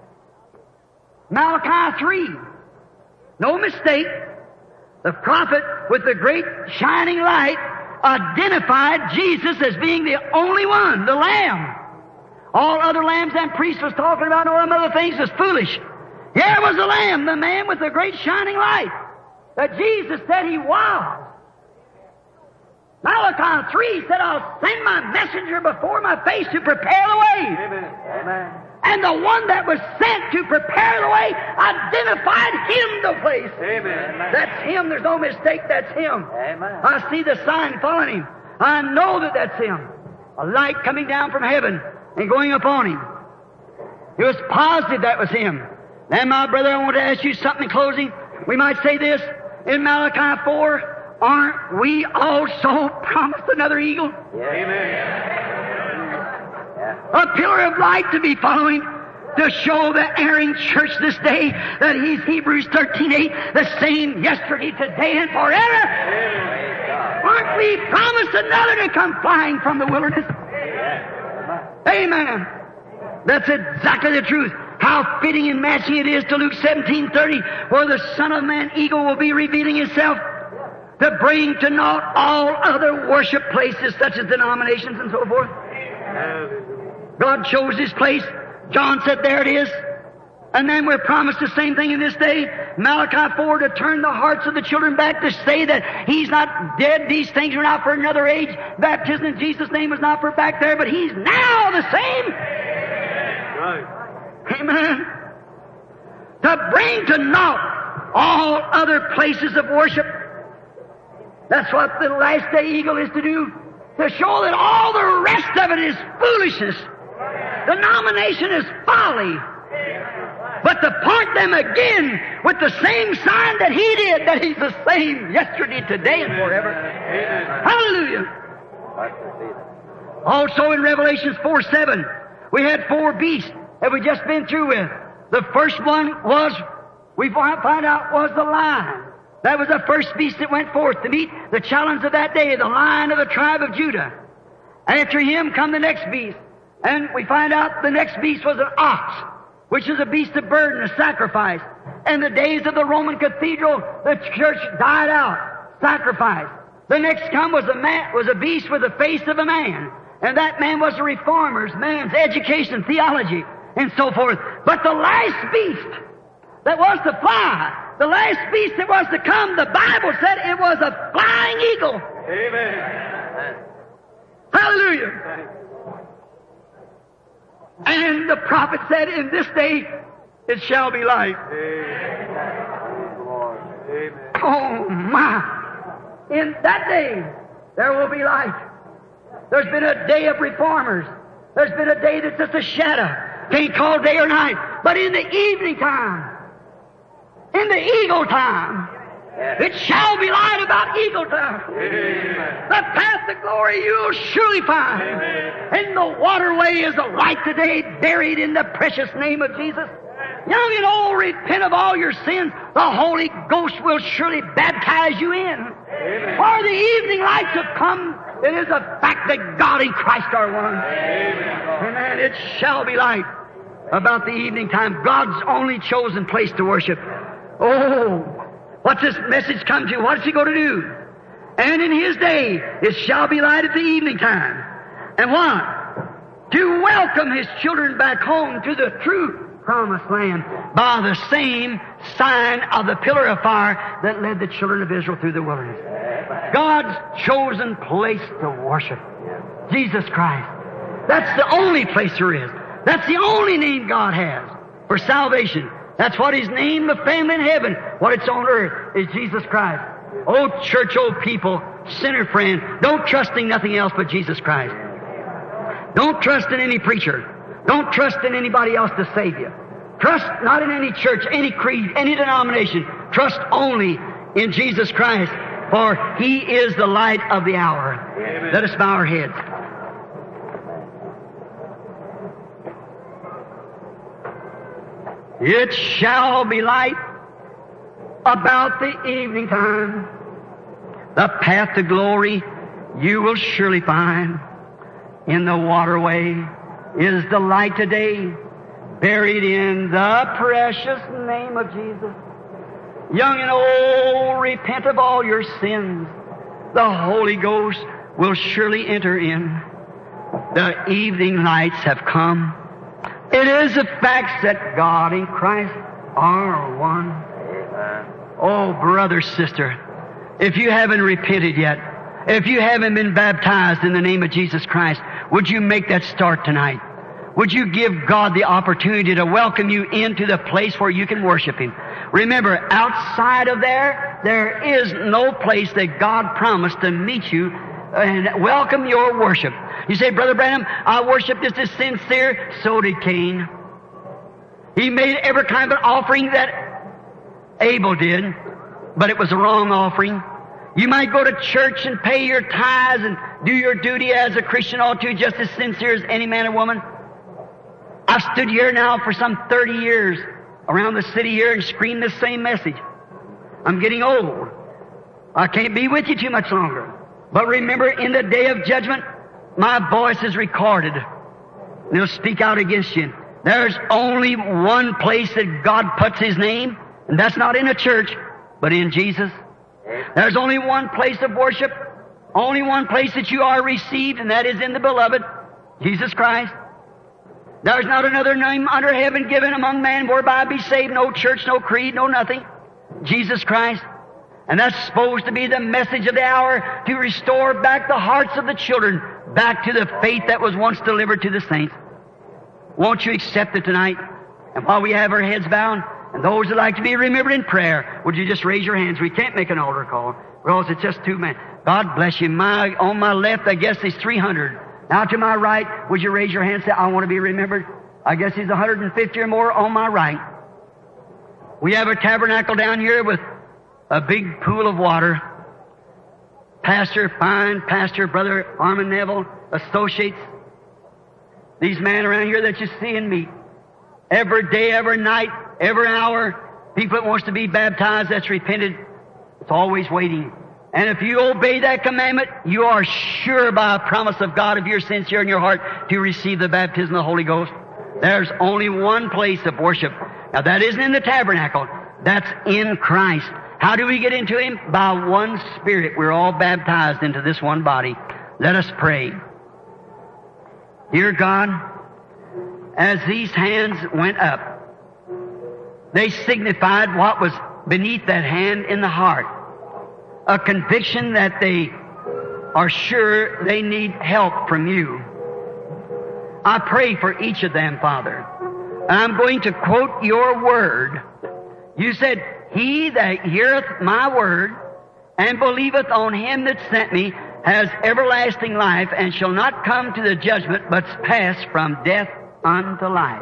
Malachi 3. No mistake. The prophet with the great shining light identified Jesus as being the only one, the Lamb. All other lambs and priests was talking about, and all them other things was foolish. Here was the Lamb, the man with the great shining light that Jesus said He was. Malachi 3 said, I'll send my messenger before my face to prepare the way. Amen. Amen. And the one that was sent to prepare the way identified Him the place. Amen. That's Him. There's no mistake. That's Him. Amen. I see the sign following Him. I know that that's Him. A light coming down from heaven and going upon Him. It was positive that was Him. Now, my brother, I want to ask you something in closing. We might say this in Malachi 4, aren't we also promised another eagle? Amen. A pillar of light to be following, to show the erring church this day that He's Hebrews 13:8, the same yesterday, today, and forever. Aren't we promised another to come flying from the wilderness? Amen. That's exactly the truth. How fitting and matching it is to Luke 17:30, where the Son of Man eagle will be revealing Himself to bring to naught all other worship places such as denominations and so forth. God chose His place. John said, there it is. And then we're promised the same thing in this day. Malachi 4, to turn the hearts of the children back, to say that He's not dead. These things are not for another age. Baptism in Jesus' name was not for back there, but He's now the same. Right. Amen. To bring to naught all other places of worship. That's what the last day eagle is to do. To show that all the rest of it is foolishness. Denomination is folly. But to point them again with the same sign that He did, that He's the same yesterday, today, and forever. Hallelujah. Also in Revelation 4:7, we had 4 beasts that we just been through with. The first one was, we find out, was the lion. That was the first beast that went forth to meet the challenge of that day, the Lion of the tribe of Judah. After him come the next beast. And we find out the next beast was an ox, which is a beast of burden, a sacrifice. In the days of the Roman cathedral, the church died out, sacrifice. The next come was a beast with the face of a man. And that man was a reformer's man's education, theology, and so forth. But the last beast that was to fly, the last beast that was to come, the Bible said it was a flying eagle. Amen. Hallelujah. And the prophet said, in this day it shall be light. Amen. Lord. Amen. Oh my! In that day there will be light. There's been a day of reformers. There's been a day that's just a shadow. Can't call day or night. But in the evening time, in the eagle time, it shall be light about eagle time. Amen. The path to glory you'll surely find. Amen. And the waterway is a light today, buried in the precious name of Jesus. Young and old, repent of all your sins. The Holy Ghost will surely baptize you in. Amen. For the evening lights have come. It is a fact that God and Christ are one. Amen. Amen. It shall be light about the evening time. God's only chosen place to worship. Oh, what's this message come to? What's He going to do? And in His day, it shall be light at the evening time. And what? To welcome His children back home to the true promised land by the same sign of the pillar of fire that led the children of Israel through the wilderness. God's chosen place to worship. Jesus Christ. That's the only place there is. That's the only name God has for salvation. That's what He's named the family in heaven. What it's on earth is Jesus Christ. Oh, church, oh people, sinner friend, don't trust in nothing else but Jesus Christ. Don't trust in any preacher. Don't trust in anybody else to save you. Trust not in any church, any creed, any denomination. Trust only in Jesus Christ, for He is the light of the hour. Amen. Let us bow our heads. It shall be light about the evening time. The path to glory you will surely find. In the waterway is the light today, buried in the precious name of Jesus. Young and old, repent of all your sins. The Holy Ghost will surely enter in. The evening lights have come. It is a fact that God and Christ are one. Amen. Oh, brother, sister, if you haven't repented yet, if you haven't been baptized in the name of Jesus Christ, would you make that start tonight? Would you give God the opportunity to welcome you into the place where you can worship Him? Remember, outside of there is no place that God promised to meet you and welcome your worship. You say, Brother Branham, I worship just as sincere. So did Cain. He made every kind of an offering that Abel did, but it was a wrong offering. You might go to church and pay your tithes and do your duty as a Christian ought to, just as sincere as any man or woman. I've stood here now for some 30 years around the city here and screamed this same message. I'm getting old. I can't be with you too much longer. But remember, in the day of judgment, my voice is recorded. They'll speak out against you. There's only one place that God puts His name, and that's not in a church, but in Jesus. There's only one place of worship, only one place that you are received, and that is in the Beloved, Jesus Christ. There's not another name under heaven given among men whereby I be saved. No church, no creed, no nothing. Jesus Christ. And that's supposed to be the message of the hour, to restore back the hearts of the children back to the faith that was once delivered to the saints. Won't you accept it tonight? And while we have our heads bowed, and those that like to be remembered in prayer, would you just raise your hands? We can't make an altar call, because it's just two men. God bless you. On my left, I guess, there's 300. Now to my right, would you raise your hand and say, I want to be remembered? I guess he's 150 or more on my right. We have a tabernacle down here with a big pool of water. Fine pastor, Brother Armin Neville, associates. These men around here that you see and meet. Every day, every night, every hour, people that wants to be baptized, that's repented, it's always waiting. And if you obey that commandment, you are sure by a promise of God, if you're sincere in your heart, to receive the baptism of the Holy Ghost. There's only one place of worship. Now that isn't in the tabernacle. That's in Christ. How do we get into Him? By one Spirit. We're all baptized into this one body. Let us pray. Dear God, as these hands went up, they signified what was beneath that hand in the heart. A conviction that they are sure they need help from you. I pray for each of them, Father. And I'm going to quote your word. You said, He that heareth my word and believeth on him that sent me has everlasting life and shall not come to the judgment, but pass from death unto life.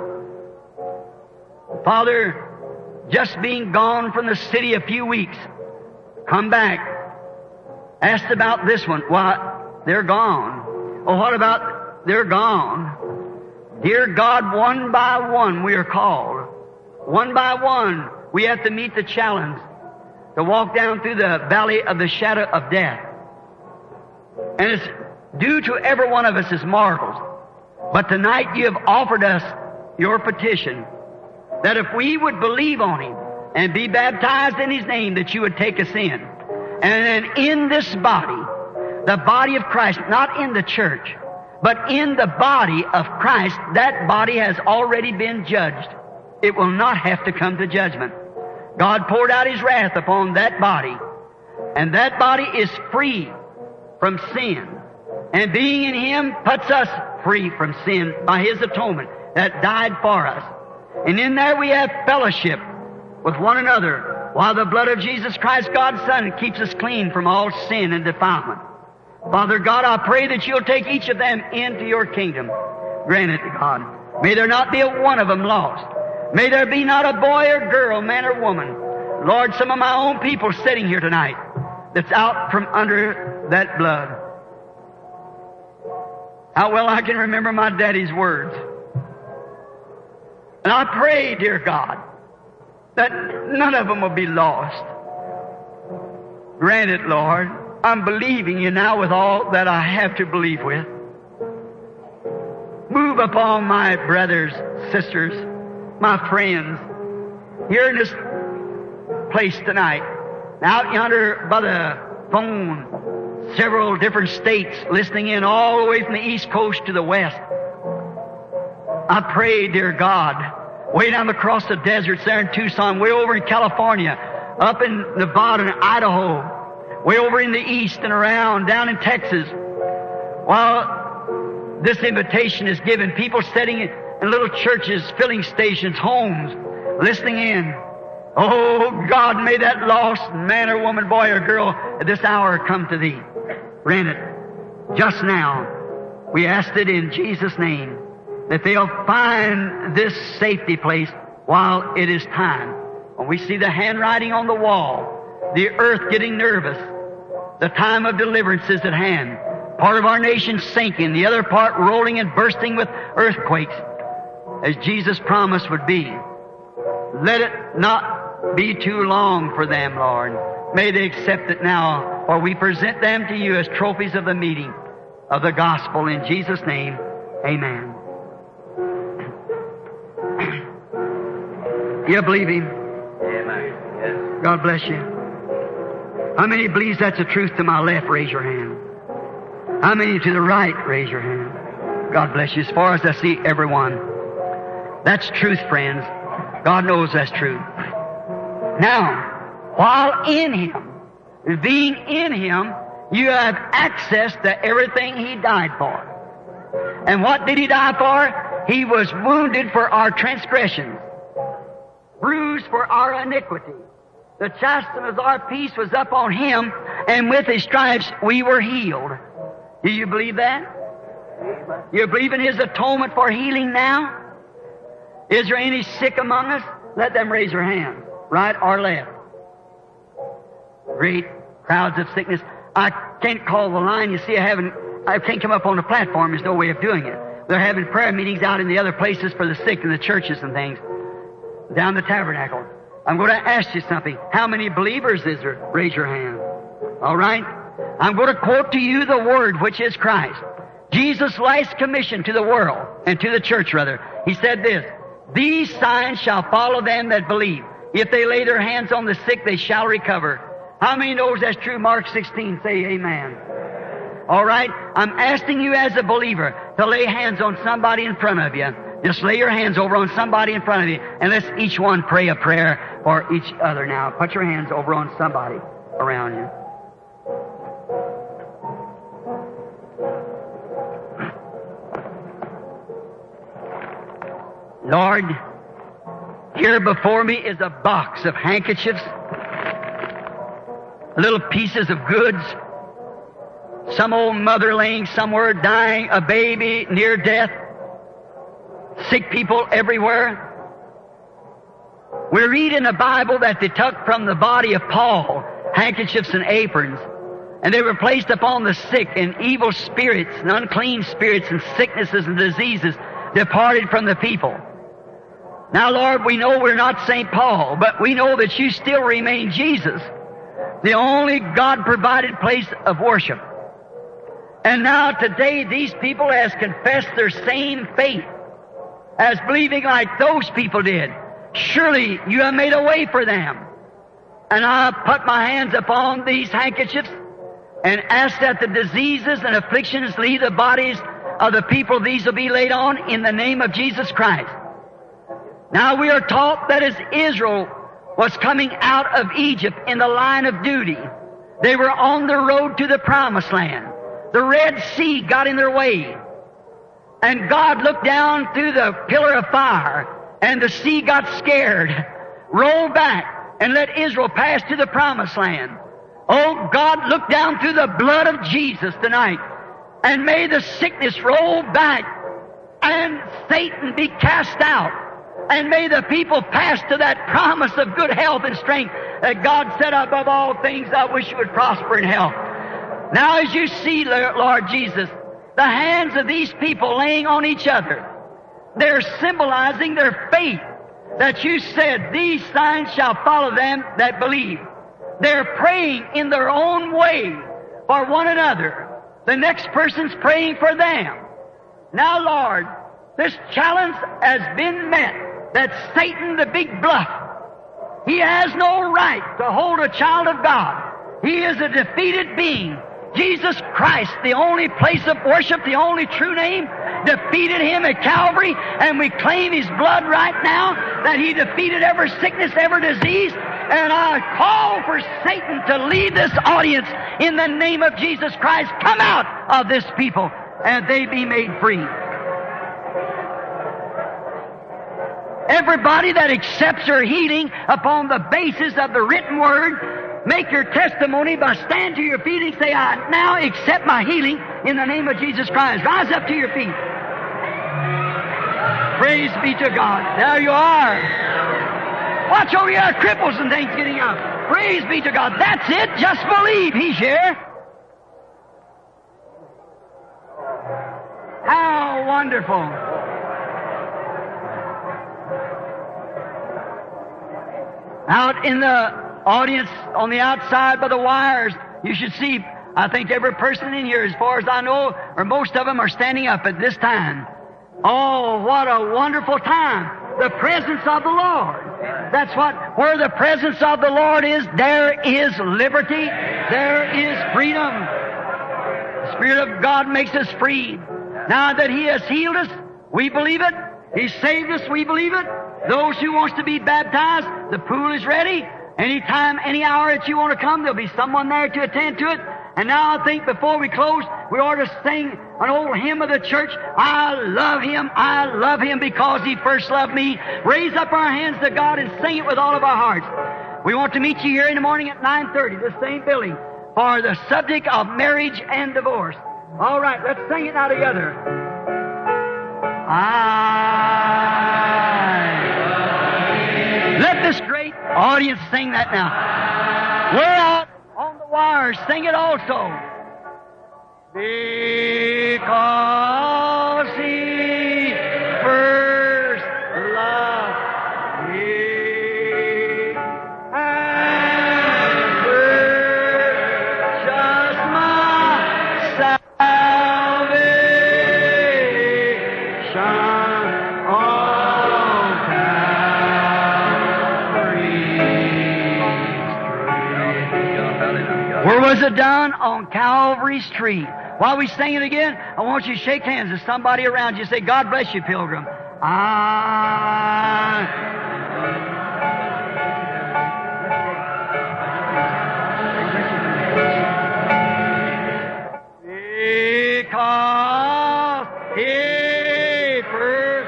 Father, just being gone from the city a few weeks, come back, asked about this one. Why, they're gone. Oh, what about they're gone? Dear God, one by one we are called. One by one we have to meet the challenge to walk down through the valley of the shadow of death. And it's due to every one of us as mortals. But tonight you have offered us your petition that if we would believe on Him and be baptized in His name, that you would take us in. And then in this body, the body of Christ, not in the church, but in the body of Christ, that body has already been judged. It will not have to come to judgment. God poured out His wrath upon that body, and that body is free from sin. And being in Him puts us free from sin by His atonement that died for us. And in there we have fellowship with one another, while the blood of Jesus Christ, God's Son, keeps us clean from all sin and defilement. Father God, I pray that you'll take each of them into your kingdom. Grant it, God. May there not be a one of them lost. May there be not a boy or girl, man or woman. Lord, some of my own people sitting here tonight that's out from under that blood. How well I can remember my daddy's words. And I pray, dear God, that none of them will be lost. Grant it, Lord. I'm believing you now with all that I have to believe with. Move upon my brothers, sisters, my friends, here in this place tonight, out yonder by the phone, several different states listening in all the way from the East Coast to the West. I pray, dear God, way down across the deserts there in Tucson, way over in California, up in Nevada and Idaho, way over in the East and around, down in Texas. While this invitation is given, people sitting in little churches, filling stations, homes, listening in. Oh, God, may that lost man or woman, boy or girl at this hour come to Thee. Grant it just now. We ask it in Jesus' name, that they'll find this safety place while it is time. When we see the handwriting on the wall, the earth getting nervous, the time of deliverance is at hand. Part of our nation sinking, the other part rolling and bursting with earthquakes, as Jesus promised would be. Let it not be too long for them, Lord. May they accept it now, or we present them to you as trophies of the meeting of the gospel. In Jesus' name, amen. You believe Him? Amen. Yes. God bless you. How many believes that's the truth? To my left, raise your hand. How many to the right, raise your hand. God bless you. As far as I see everyone. That's truth, friends. God knows that's true. Now, while in Him, being in Him, you have access to everything He died for. And what did He die for? He was wounded for our transgressions, bruised for our iniquity. The chastisement of our peace was upon Him, and with His stripes we were healed. Do you believe that? You believe in His atonement for healing now? Is there any sick among us? Let them raise their hand, right or left. Great crowds of sickness. I can't call the line. You see, I can't come up on the platform. There's no way of doing it. They're having prayer meetings out in the other places for the sick in the churches and things, down the tabernacle. I'm going to ask you something. How many believers is there? Raise your hand. All right? I'm going to quote to you the Word, which is Christ. Jesus' last commission to the world, and to the church rather. He said this, "These signs shall follow them that believe. If they lay their hands on the sick, they shall recover." How many knows that's true? Mark 16, say amen. All right? I'm asking you as a believer to lay hands on somebody in front of you. Just lay your hands over on somebody in front of you, and let's each one pray a prayer for each other now. Put your hands over on somebody around you. Lord, here before me is a box of handkerchiefs, little pieces of goods, some old mother laying somewhere dying, a baby near death, sick people everywhere. We read in the Bible that they took from the body of Paul handkerchiefs and aprons, and they were placed upon the sick, and evil spirits and unclean spirits and sicknesses and diseases departed from the people. Now, Lord, we know we're not St. Paul, but we know that you still remain Jesus, the only God-provided place of worship. And now today these people has confessed their same faith as believing like those people did. Surely you have made a way for them. And I put my hands upon these handkerchiefs and ask that the diseases and afflictions leave the bodies of the people these will be laid on in the name of Jesus Christ. Now we are taught that as Israel was coming out of Egypt in the line of duty, they were on the road to the Promised Land. The Red Sea got in their way. And God looked down through the pillar of fire, and the sea got scared, rolled back, and let Israel pass to the Promised Land. Oh, God, look down through the blood of Jesus tonight, and may the sickness roll back, and Satan be cast out. And may the people pass to that promise of good health and strength that God said, above all things, I wish you would prosper in health. Now as you see, Lord Jesus, the hands of these people laying on each other, they're symbolizing their faith that you said, these signs shall follow them that believe. They're praying in their own way for one another. The next person's praying for them. Now, Lord, this challenge has been met. That Satan, the big bluff, he has no right to hold a child of God. He is a defeated being. Jesus Christ, the only place of worship, the only true name, defeated him at Calvary, and we claim his blood right now, that he defeated every sickness, every disease. And I call for Satan to leave this audience in the name of Jesus Christ. Come out of this people, and they be made free. Everybody that accepts your healing upon the basis of the written word, make your testimony by stand to your feet and say, I now accept my healing in the name of Jesus Christ. Rise up to your feet. Praise be to God. There you are. Watch over your cripples and things getting up. Praise be to God. That's it. Just believe He's here. How wonderful. Out in the audience on the outside by the wires, you should see, I think every person in here, as far as I know, or most of them are standing up at this time. Oh, what a wonderful time. The presence of the Lord. That's what, where the presence of the Lord is, there is liberty, there is freedom. The Spirit of God makes us free. Now that He has healed us, we believe it. He saved us, we believe it. Those who wants to be baptized, the pool is ready. Anytime, any hour that you want to come, there'll be someone there to attend to it. And now I think before we close, we ought to sing an old hymn of the church. I love Him because He first loved me. Raise up our hands to God and sing it with all of our hearts. We want to meet you here in the morning at 9:30, the same building, for the subject of marriage and divorce. All right, let's sing it now together. Let this great audience sing that now. We're out on the wires. Sing it also. Because He first loved me and purchased my salvation. Where was it done? On Calvary's tree. While we sing it again, I want you to shake hands with somebody around you. Say, God bless you, pilgrim. Because He first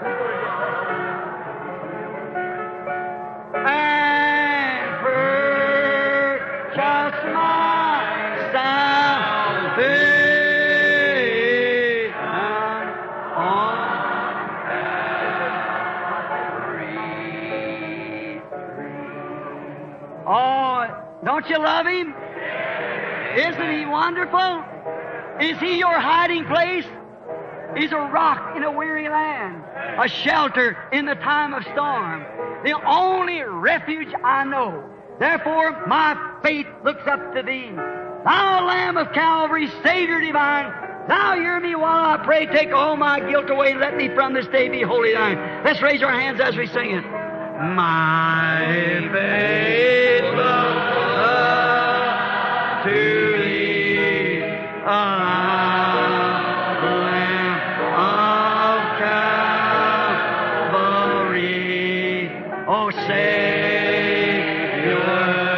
and purchased my salvation on Calvary. Oh, don't you love Him? Isn't He wonderful? Is He your hiding place? He's a rock in a weary land, a shelter in the time of storm, the only refuge I know. Therefore, my faith looks up to Thee. Thou Lamb of Calvary, Savior divine, Thou hear me while I pray. Take all my guilt away. Let me from this day be wholly Thine. Let's raise our hands as we sing it. My faith looks up to Thee, Lamb of Calvary, O Savior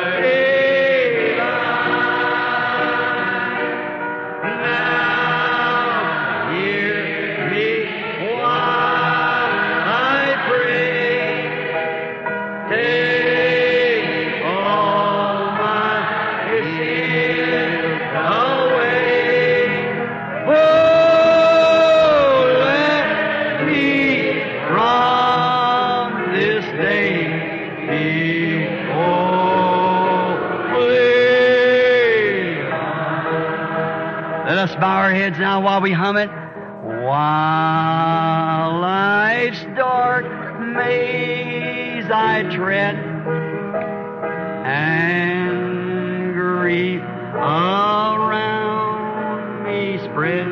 divine. Now hear me while I pray. Take all my sins away. Oh, let me from this day be holy. Let us bow our heads now while we hum it. While life's dark maze I tread, and grief around me spread,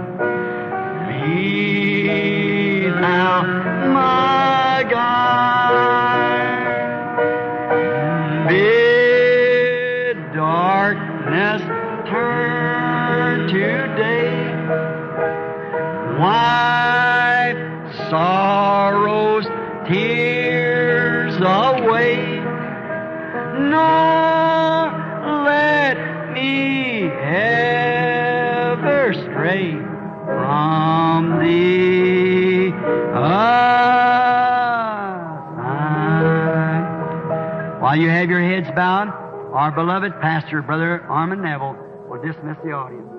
be Thou my guide. Bid darkness turn to day, wipe sorrow's tears away, nor let me ever stray from Thee aside. While you have your heads bowed, our beloved pastor, Brother Armand Neville, will dismiss the audience.